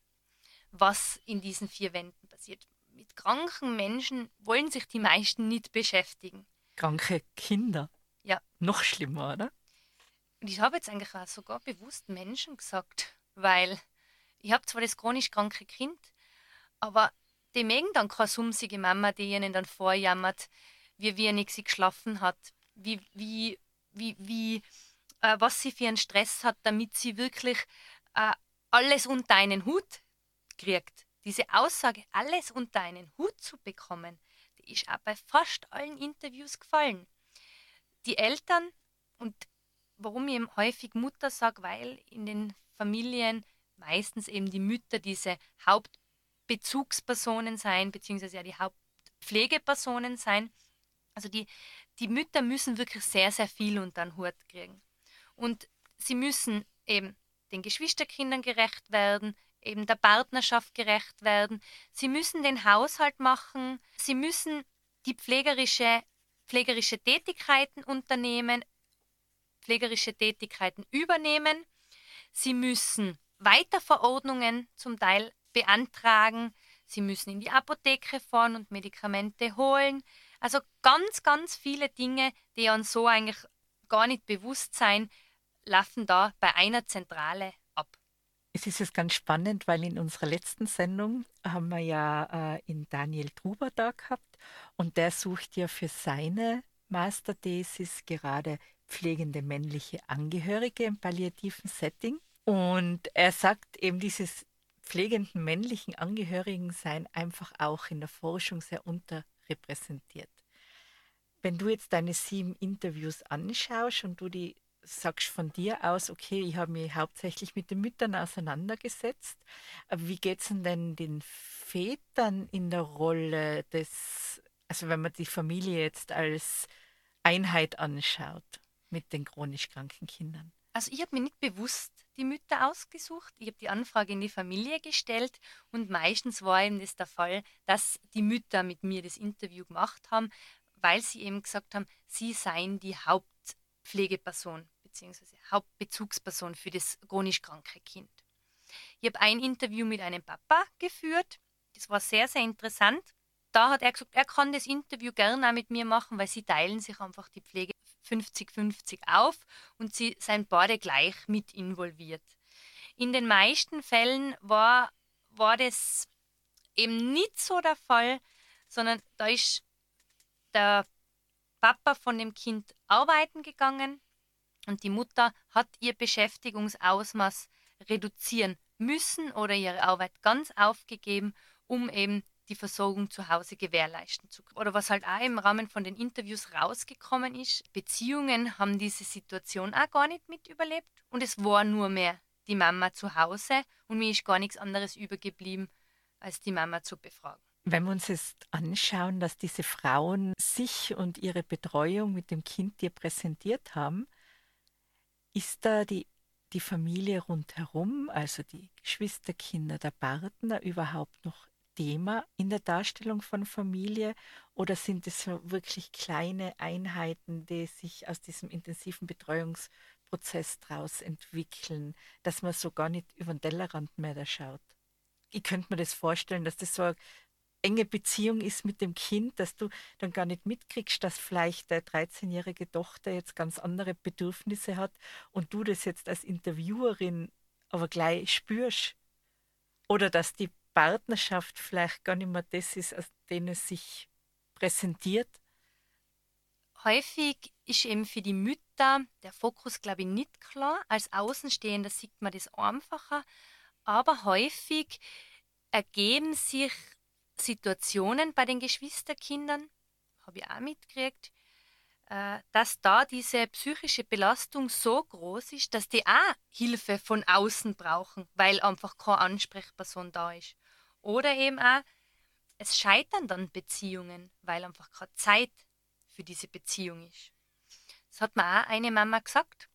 was in diesen vier Wänden passiert. Mit kranken Menschen wollen sich die meisten nicht beschäftigen. Kranke Kinder. Ja. Noch schlimmer, oder? Und ich habe jetzt eigentlich auch sogar bewusst Menschen gesagt, weil ich habe zwar das chronisch kranke Kind, aber die mögen dann keine sumsige Mama, die ihnen dann vorjammert, wie wenig sie geschlafen hat, was sie für einen Stress hat, damit sie wirklich alles unter einen Hut kriegt. Diese Aussage, alles unter einen Hut zu bekommen, die ist auch bei fast allen Interviews gefallen. Die Eltern, und warum ich eben häufig Mutter sage, weil in den Familien meistens eben die Mütter diese Hauptbezugspersonen sein, beziehungsweise ja die Hauptpflegepersonen sein. Also die Mütter müssen wirklich sehr, sehr viel unter den Hut kriegen. Und sie müssen eben den Geschwisterkindern gerecht werden, eben der Partnerschaft gerecht werden. Sie müssen den Haushalt machen. Sie müssen die pflegerische Tätigkeiten unternehmen, pflegerische Tätigkeiten übernehmen. Sie müssen Weiterverordnungen zum Teil beantragen. Sie müssen in die Apotheke fahren und Medikamente holen. Also ganz, ganz viele Dinge, die uns so eigentlich gar nicht bewusst sein, laufen da bei einer Zentrale ab. Es ist jetzt ganz spannend, weil in unserer letzten Sendung haben wir ja in Daniel Truber da gehabt und der sucht ja für seine Masterthesis gerade pflegende männliche Angehörige im palliativen Setting. Und er sagt eben, dieses pflegenden männlichen Angehörigen seien einfach auch in der Forschung sehr unterrepräsentiert. Wenn du jetzt deine 7 Interviews anschaust und du die sagst von dir aus, okay, ich habe mich hauptsächlich mit den Müttern auseinandergesetzt. Aber wie geht es denn den Vätern in der Rolle also wenn man die Familie jetzt als Einheit anschaut mit den chronisch kranken Kindern? Also ich habe mich nicht bewusst die Mütter ausgesucht. Ich habe die Anfrage in die Familie gestellt und meistens war eben das der Fall, dass die Mütter mit mir das Interview gemacht haben, weil sie eben gesagt haben, sie seien die Hauptpflegeperson bzw. Hauptbezugsperson für das chronisch kranke Kind. Ich habe ein Interview mit einem Papa geführt. Das war sehr, sehr interessant. Da hat er gesagt, er kann das Interview gerne auch mit mir machen, weil sie teilen sich einfach die Pflege 50-50 auf und sie sind beide gleich mit involviert. In den meisten Fällen war das eben nicht so der Fall, sondern da ist der Papa von dem Kind arbeiten gegangen und die Mutter hat ihr Beschäftigungsausmaß reduzieren müssen oder ihre Arbeit ganz aufgegeben, um eben die Versorgung zu Hause gewährleisten zu können. Oder was halt auch im Rahmen von den Interviews rausgekommen ist, Beziehungen haben diese Situation auch gar nicht mit überlebt und es war nur mehr die Mama zu Hause und mir ist gar nichts anderes übergeblieben, als die Mama zu befragen. Wenn wir uns jetzt anschauen, dass diese Frauen sich und ihre Betreuung mit dem Kind dir präsentiert haben, ist da die Familie rundherum, also die Geschwisterkinder, der Partner überhaupt noch Thema in der Darstellung von Familie oder sind es so wirklich kleine Einheiten, die sich aus diesem intensiven Betreuungsprozess daraus entwickeln, dass man so gar nicht über den Tellerrand mehr da schaut? Ich könnte mir das vorstellen, dass das so eine enge Beziehung ist mit dem Kind, dass du dann gar nicht mitkriegst, dass vielleicht deine 13-jährige Tochter jetzt ganz andere Bedürfnisse hat und du das jetzt als Interviewerin aber gleich spürst. Oder dass die Partnerschaft vielleicht gar nicht mehr das ist, aus dem es sich präsentiert. Häufig ist eben für die Mütter der Fokus, glaube ich, nicht klar. Als Außenstehender sieht man das einfacher, aber häufig ergeben sich Situationen bei den Geschwisterkindern, habe ich auch mitgekriegt, dass da diese psychische Belastung so groß ist, dass die auch Hilfe von außen brauchen, weil einfach keine Ansprechperson da ist. Oder eben auch, es scheitern dann Beziehungen, weil einfach keine Zeit für diese Beziehung ist. Das hat mir auch eine Mama gesagt.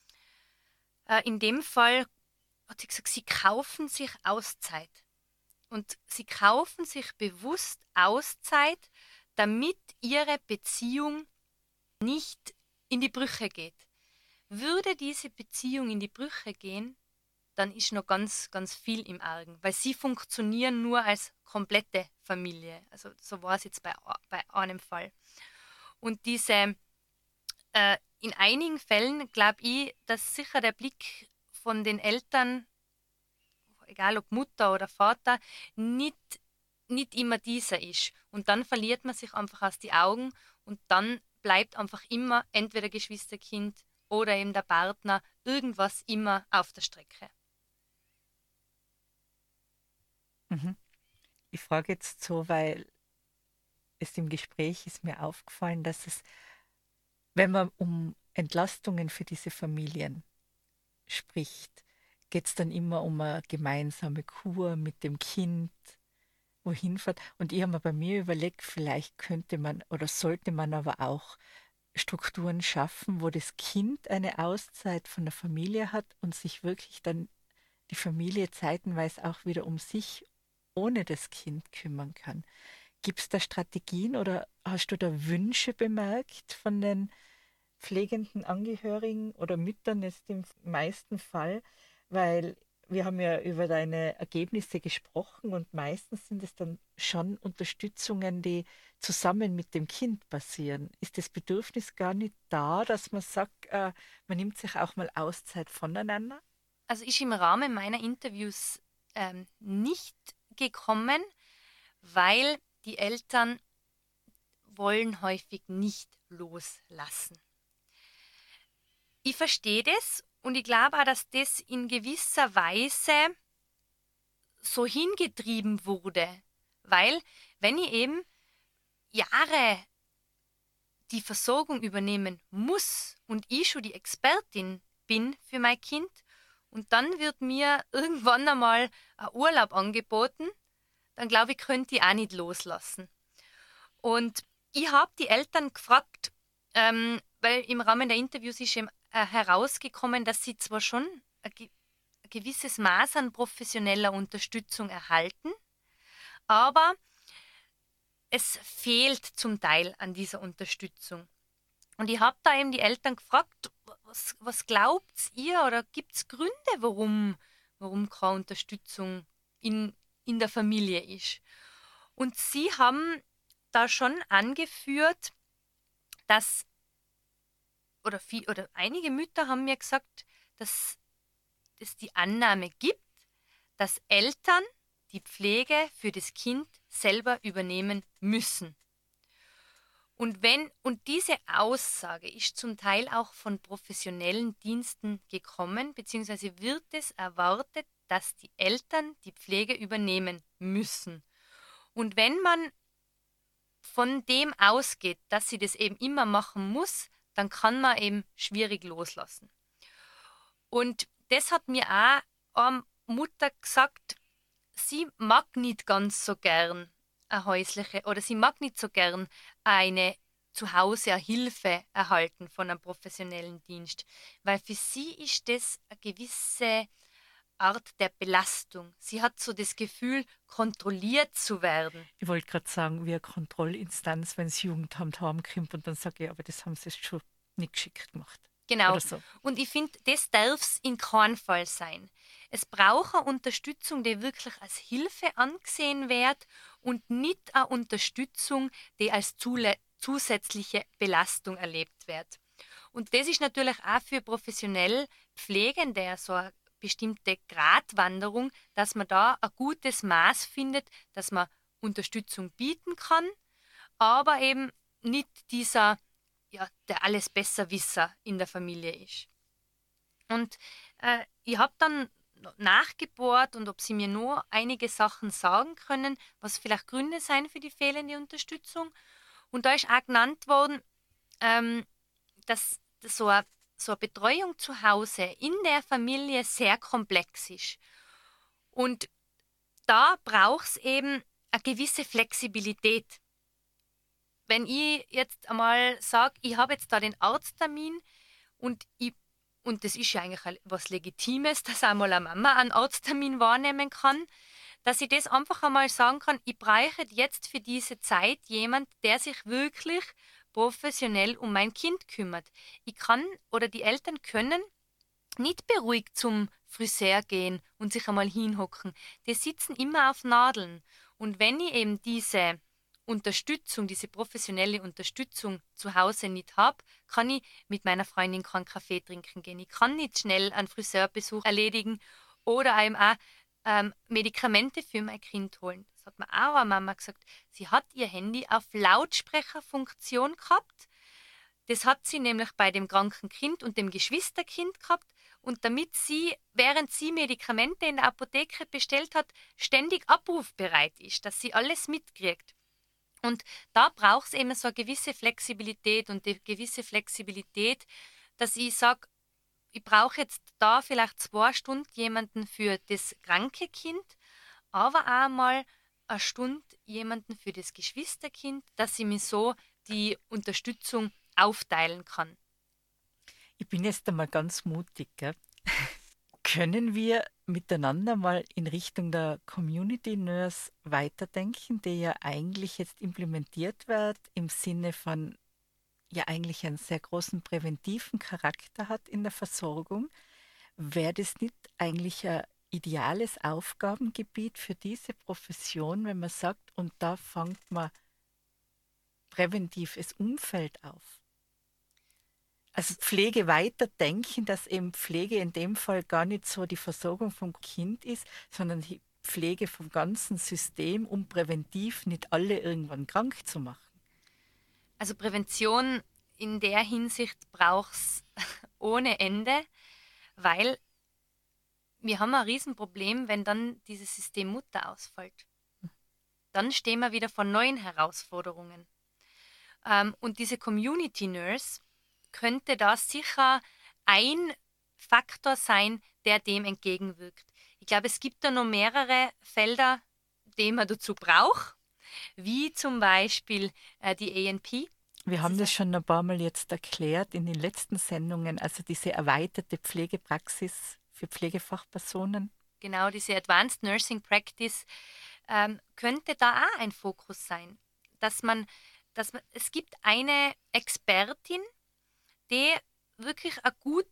In dem Fall hat sie gesagt, sie kaufen sich Auszeit. Und sie kaufen sich bewusst Auszeit, damit ihre Beziehung nicht in die Brüche geht. Würde diese Beziehung in die Brüche gehen, dann ist noch ganz, ganz viel im Argen, weil sie funktionieren nur als komplette Familie. Also so war es jetzt bei einem Fall. Und in einigen Fällen glaube ich, dass sicher der Blick von den Eltern, egal ob Mutter oder Vater, nicht immer dieser ist. Und dann verliert man sich einfach aus die Augen und dann bleibt einfach immer entweder Geschwisterkind oder eben der Partner irgendwas immer auf der Strecke. Mhm. Ich frage jetzt so, weil es im Gespräch ist mir aufgefallen, dass es, wenn man um Entlastungen für diese Familien spricht, geht es dann immer um eine gemeinsame Kur mit dem Kind, wohin fährt. Und ich habe mir bei mir überlegt, vielleicht könnte man oder sollte man aber auch Strukturen schaffen, wo das Kind eine Auszeit von der Familie hat und sich wirklich dann die Familie zeitenweise auch wieder um sich ohne das Kind kümmern kann. Gibt es da Strategien oder hast du da Wünsche bemerkt von den pflegenden Angehörigen oder Müttern jetzt im meisten Fall? Weil wir haben ja über deine Ergebnisse gesprochen und meistens sind es dann schon Unterstützungen, die zusammen mit dem Kind passieren. Ist das Bedürfnis gar nicht da, dass man sagt, man nimmt sich auch mal Auszeit voneinander? Also ist im Rahmen meiner Interviews nicht gekommen, weil die Eltern wollen häufig nicht loslassen. Ich verstehe das und ich glaube auch, dass das in gewisser Weise so hingetrieben wurde, weil wenn ich eben Jahre die Versorgung übernehmen muss und ich schon die Expertin bin für mein Kind und dann wird mir irgendwann einmal ein Urlaub angeboten, dann glaube ich, könnte ich auch nicht loslassen. Und ich habe die Eltern gefragt, weil im Rahmen der Interviews ist eben herausgekommen, dass sie zwar schon gewisses Maß an professioneller Unterstützung erhalten, aber es fehlt zum Teil an dieser Unterstützung. Und ich habe da eben die Eltern gefragt, was glaubt ihr oder gibt es Gründe, warum keine Unterstützung in der Familie ist? Und sie haben da schon angeführt, dass, oder einige Mütter haben mir gesagt, dass es die Annahme gibt, dass Eltern die Pflege für das Kind selber übernehmen müssen. Und diese Aussage ist zum Teil auch von professionellen Diensten gekommen, beziehungsweise wird es erwartet, dass die Eltern die Pflege übernehmen müssen. Und wenn man von dem ausgeht, dass sie das eben immer machen muss, dann kann man eben schwierig loslassen. Und das hat mir auch eine Mutter gesagt, sie mag nicht ganz so gern eine häusliche, oder sie mag nicht so gern eine zu Hause eine Hilfe erhalten von einem professionellen Dienst, weil für sie ist das eine gewisse Art der Belastung. Sie hat so das Gefühl, kontrolliert zu werden. Ich wollte gerade sagen, wie eine Kontrollinstanz, wenn das Jugendamt heimkommt und dann sage ich, aber das haben sie jetzt schon nicht geschickt gemacht. Genau. Oder so. Und ich finde, das darf es in keinem Fall sein. Es braucht eine Unterstützung, die wirklich als Hilfe angesehen wird und nicht eine Unterstützung, die als zusätzliche Belastung erlebt wird. Und das ist natürlich auch für professionell Pflegende so eine bestimmte Gratwanderung, dass man da ein gutes Maß findet, dass man Unterstützung bieten kann, aber eben nicht dieser, der alles Besserwisser in der Familie ist. Und ich habe dann nachgebohrt und ob sie mir nur einige Sachen sagen können, was vielleicht Gründe sein für die fehlende Unterstützung. Und da ist auch genannt worden, dass so eine Betreuung zu Hause in der Familie sehr komplex ist. Und da braucht es eben eine gewisse Flexibilität. Wenn ich jetzt einmal sage, ich habe jetzt da den Arzttermin und das ist ja eigentlich was Legitimes, dass einmal eine Mama einen Arzttermin wahrnehmen kann, dass ich das einfach einmal sagen kann, ich brauche jetzt für diese Zeit jemand, der sich wirklich professionell um mein Kind kümmert. Ich kann oder die Eltern können nicht beruhigt zum Friseur gehen und sich einmal hinhocken. Die sitzen immer auf Nadeln. Und wenn ich eben diese Unterstützung, diese professionelle Unterstützung zu Hause nicht habe, kann ich mit meiner Freundin keinen Kaffee trinken gehen. Ich kann nicht schnell einen Friseurbesuch erledigen oder eben auch Medikamente für mein Kind holen. Das hat mir auch eine Mama gesagt. Sie hat ihr Handy auf Lautsprecherfunktion gehabt. Das hat sie nämlich bei dem kranken Kind und dem Geschwisterkind gehabt. Und damit sie, während sie Medikamente in der Apotheke bestellt hat, ständig abrufbereit ist, dass sie alles mitkriegt. Und da braucht es eben so eine gewisse Flexibilität und die gewisse Flexibilität, dass ich sage, ich brauche jetzt da vielleicht 2 Stunden jemanden für das kranke Kind, aber auch mal 1 Stunde jemanden für das Geschwisterkind, dass ich mir so die Unterstützung aufteilen kann. Ich bin jetzt einmal ganz mutig. Gell? Können wir miteinander mal in Richtung der Community Nurse weiterdenken, die ja eigentlich jetzt implementiert wird im Sinne von ja eigentlich einen sehr großen präventiven Charakter hat in der Versorgung? Wäre das nicht eigentlich ein ideales Aufgabengebiet für diese Profession, wenn man sagt, und da fängt man präventiv das Umfeld auf? Also Pflege weiterdenken, dass eben Pflege in dem Fall gar nicht so die Versorgung vom Kind ist, sondern die Pflege vom ganzen System, um präventiv nicht alle irgendwann krank zu machen. Also Prävention in der Hinsicht braucht es ohne Ende, weil wir haben ein Riesenproblem, wenn dann dieses System Mutter ausfällt. Dann stehen wir wieder vor neuen Herausforderungen. Und diese Community Nurse könnte da sicher ein Faktor sein, der dem entgegenwirkt. Ich glaube, es gibt da noch mehrere Felder, die man dazu braucht, wie zum Beispiel die ANP. Wir haben das schon ein paar Mal jetzt erklärt in den letzten Sendungen, also diese erweiterte Pflegepraxis für Pflegefachpersonen. Genau, diese Advanced Nursing Practice könnte da auch ein Fokus sein, es gibt eine Expertin, die wirklich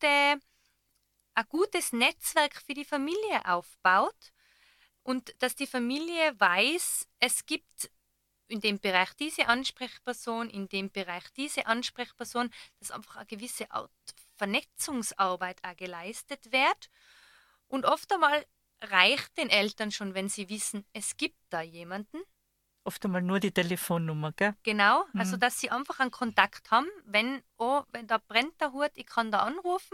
ein gutes Netzwerk für die Familie aufbaut und dass die Familie weiß, es gibt in dem Bereich diese Ansprechperson, in dem Bereich diese Ansprechperson, dass einfach eine gewisse Art Vernetzungsarbeit auch geleistet wird. Und oft einmal reicht den Eltern schon, wenn sie wissen, es gibt da jemanden. Oft einmal nur die Telefonnummer, gell? Genau, also dass sie einfach einen Kontakt haben, wenn da brennt der Hut, ich kann da anrufen,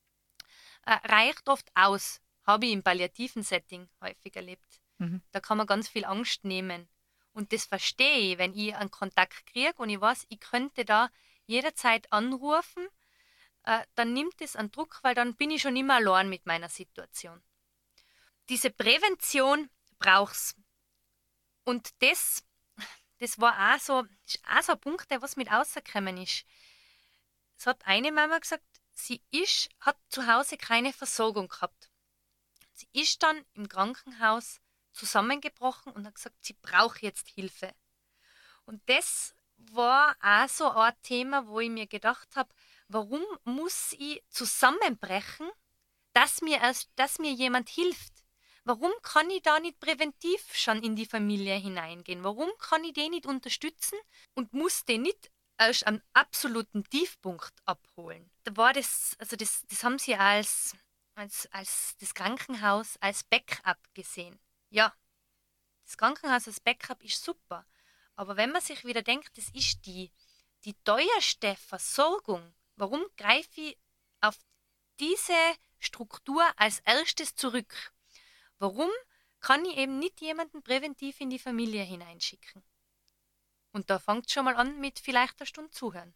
reicht oft aus. Habe ich im palliativen Setting häufig erlebt. Da kann man ganz viel Angst nehmen. Und das verstehe ich, wenn ich einen Kontakt kriege und ich weiß, ich könnte da jederzeit anrufen, dann nimmt es einen Druck, weil dann bin ich schon immer allein mit meiner Situation. Diese Prävention braucht's. Und das war ist auch so ein Punkt, der was mit rausgekommen ist. Es hat eine Mama gesagt, hat zu Hause keine Versorgung gehabt. Sie ist dann im Krankenhaus zusammengebrochen und hat gesagt, sie braucht jetzt Hilfe. Und das war auch so ein Thema, wo ich mir gedacht habe, warum muss ich zusammenbrechen, dass mir jemand hilft? Warum kann ich da nicht präventiv schon in die Familie hineingehen? Warum kann ich den nicht unterstützen und muss den nicht erst am absoluten Tiefpunkt abholen? Da war das haben sie als das Krankenhaus als Backup gesehen. Ja, das Krankenhaus als Backup ist super. Aber wenn man sich wieder denkt, das ist die teuerste Versorgung, warum greife ich auf diese Struktur als erstes zurück? Warum kann ich eben nicht jemanden präventiv in die Familie hineinschicken? Und da fängt es schon mal an mit vielleicht einer Stunde zuhören.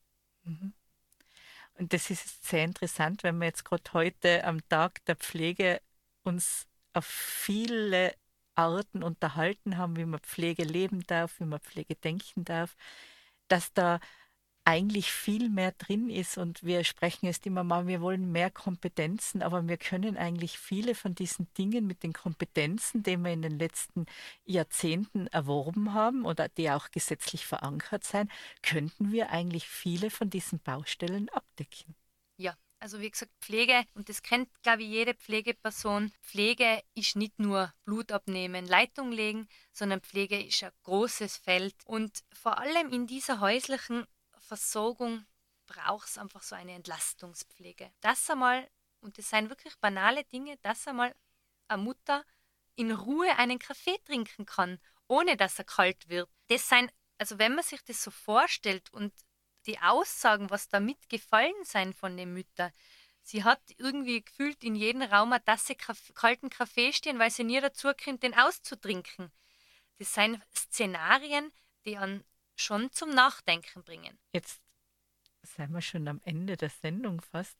Und das ist sehr interessant, wenn wir jetzt gerade heute am Tag der Pflege uns auf viele Arten unterhalten haben, wie man Pflege leben darf, wie man Pflege denken darf, dass da eigentlich viel mehr drin ist und wir sprechen jetzt immer mal, wir wollen mehr Kompetenzen, aber wir können eigentlich viele von diesen Dingen mit den Kompetenzen, die wir in den letzten Jahrzehnten erworben haben oder die auch gesetzlich verankert sein, könnten wir eigentlich viele von diesen Baustellen abdecken. Ja, also wie gesagt, Pflege, und das kennt, glaube ich, jede Pflegeperson, Pflege ist nicht nur Blut abnehmen, Leitung legen, sondern Pflege ist ein großes Feld und vor allem in dieser häuslichen Versorgung braucht es einfach so eine Entlastungspflege. Das einmal, und das sind wirklich banale Dinge, dass einmal eine Mutter in Ruhe einen Kaffee trinken kann, ohne dass er kalt wird. Das sind, also wenn man sich das so vorstellt und die Aussagen, was damit gefallen sein von den Müttern, sie hat irgendwie gefühlt in jedem Raum eine Tasse kalten Kaffee stehen, weil sie nie dazu kommt, den auszutrinken. Das sind Szenarien, die an schon zum Nachdenken bringen. Jetzt sind wir schon am Ende der Sendung fast.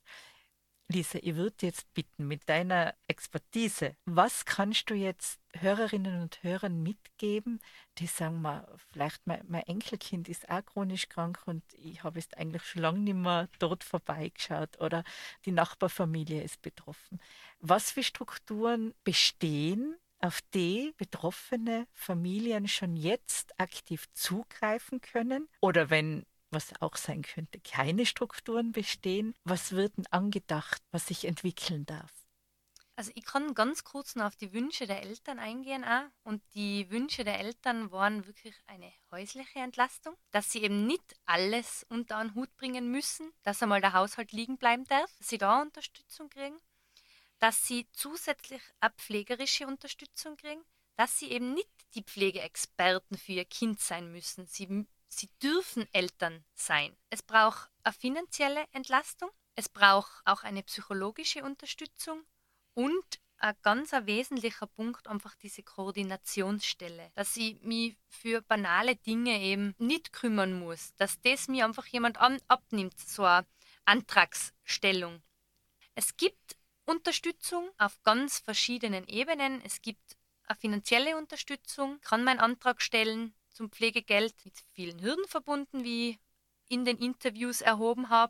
Lisa, ich würde jetzt bitten, mit deiner Expertise, was kannst du jetzt Hörerinnen und Hörern mitgeben, die sagen, vielleicht mein Enkelkind ist auch chronisch krank und ich habe jetzt eigentlich schon lange nicht mehr dort vorbeigeschaut oder die Nachbarfamilie ist betroffen. Was für Strukturen bestehen, auf die betroffene Familien schon jetzt aktiv zugreifen können? Oder wenn, was auch sein könnte, keine Strukturen bestehen, was wird denn angedacht, was sich entwickeln darf? Also ich kann ganz kurz noch auf die Wünsche der Eltern eingehen auch. Und die Wünsche der Eltern waren wirklich eine häusliche Entlastung, dass sie eben nicht alles unter einen Hut bringen müssen, dass einmal der Haushalt liegen bleiben darf, dass sie da Unterstützung kriegen, dass sie zusätzlich eine pflegerische Unterstützung kriegen, dass sie eben nicht die Pflegeexperten für ihr Kind sein müssen. Sie dürfen Eltern sein. Es braucht eine finanzielle Entlastung, es braucht auch eine psychologische Unterstützung und ein ganz wesentlicher Punkt einfach diese Koordinationsstelle, dass ich mich für banale Dinge eben nicht kümmern muss, dass das mir einfach jemand abnimmt, so eine Antragsstellung. Es gibt Unterstützung auf ganz verschiedenen Ebenen. Es gibt eine finanzielle Unterstützung, kann man einen Antrag stellen zum Pflegegeld, mit vielen Hürden verbunden, wie ich in den Interviews erhoben habe.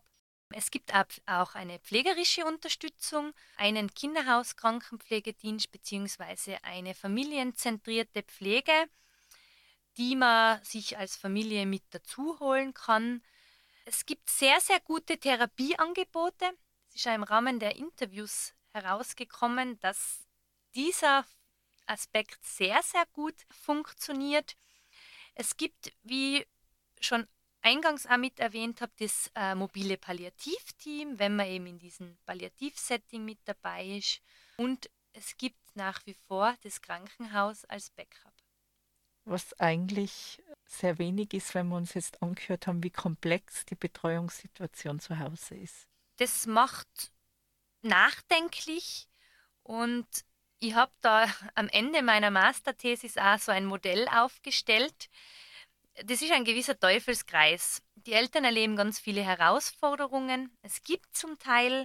Es gibt auch eine pflegerische Unterstützung, einen Kinderhauskrankenpflegedienst bzw. eine familienzentrierte Pflege, die man sich als Familie mit dazu holen kann. Es gibt sehr, sehr gute Therapieangebote. Es ist ja im Rahmen der Interviews herausgekommen, dass dieser Aspekt sehr, sehr gut funktioniert. Es gibt, wie schon eingangs auch mit erwähnt habe, das mobile Palliativteam, wenn man eben in diesem Palliativsetting mit dabei ist. Und es gibt nach wie vor das Krankenhaus als Backup. Was eigentlich sehr wenig ist, wenn wir uns jetzt angehört haben, wie komplex die Betreuungssituation zu Hause ist. Das macht nachdenklich und ich habe da am Ende meiner Masterthesis auch so ein Modell aufgestellt. Das ist ein gewisser Teufelskreis. Die Eltern erleben ganz viele Herausforderungen. Es gibt zum Teil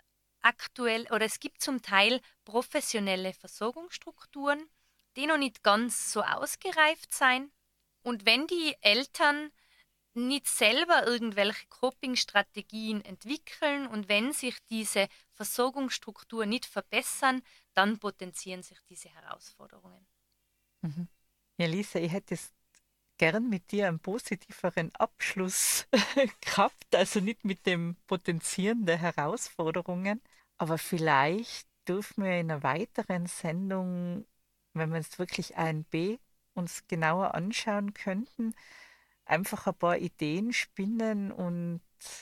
professionelle Versorgungsstrukturen, die noch nicht ganz so ausgereift sein. Und wenn die Eltern nicht selber irgendwelche Coping-Strategien entwickeln und wenn sich diese Versorgungsstrukturen nicht verbessern, dann potenzieren sich diese Herausforderungen. Mhm. Ja, Lisa, ich hätte es gern mit dir einen positiveren Abschluss gehabt, also nicht mit dem Potenzieren der Herausforderungen, aber vielleicht dürfen wir in einer weiteren Sendung, wenn wir jetzt wirklich A und B uns genauer anschauen könnten, einfach ein paar Ideen spinnen und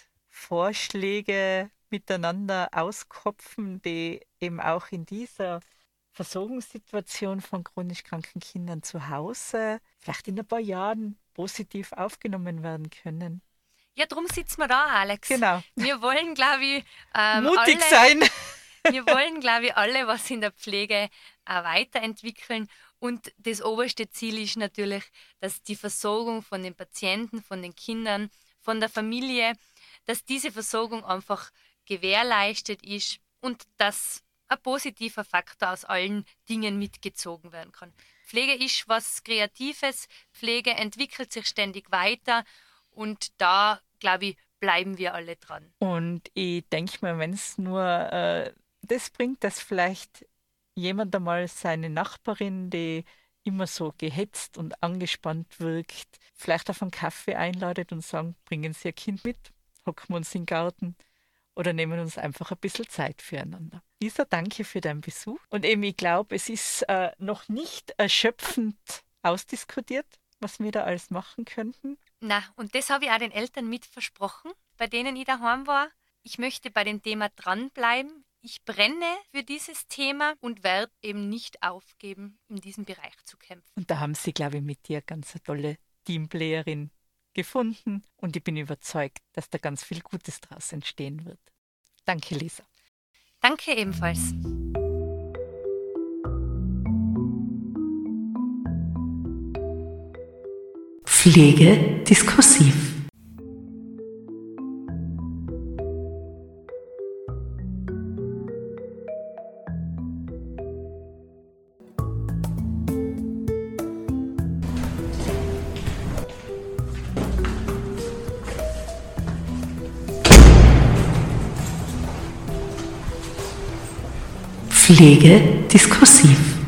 Vorschläge miteinander auskopfen, die eben auch in dieser Versorgungssituation von chronisch kranken Kindern zu Hause vielleicht in ein paar Jahren positiv aufgenommen werden können. Ja, drum sitzen wir da, Alex. Genau. Wir wollen, glaube ich, mutig sein. Wir wollen, glaube ich, alle was in der Pflege weiterentwickeln. Und das oberste Ziel ist natürlich, dass die Versorgung von den Patienten, von den Kindern, von der Familie, dass diese Versorgung einfach gewährleistet ist und dass ein positiver Faktor aus allen Dingen mitgezogen werden kann. Pflege ist was Kreatives, Pflege entwickelt sich ständig weiter und da, glaube ich, bleiben wir alle dran. Und ich denke mal, wenn es nur das bringt, dass vielleicht jemand einmal seine Nachbarin, die immer so gehetzt und angespannt wirkt, vielleicht auf einen Kaffee einladet und sagen, bringen Sie Ihr Kind mit, hocken wir uns in den Garten oder nehmen uns einfach ein bisschen Zeit füreinander. Lisa, danke für deinen Besuch. Und eben, ich glaube, es ist noch nicht erschöpfend ausdiskutiert, was wir da alles machen könnten. Na, und das habe ich auch den Eltern mit versprochen, bei denen ich daheim war. Ich möchte bei dem Thema dranbleiben. Ich brenne für dieses Thema und werde eben nicht aufgeben, in diesem Bereich zu kämpfen. Und da haben Sie, glaube ich, mit dir ganz eine tolle Teamplayerin gefunden. Und ich bin überzeugt, dass da ganz viel Gutes daraus entstehen wird. Danke, Lisa. Danke ebenfalls. Pflege diskursiv. Pflege diskursiv.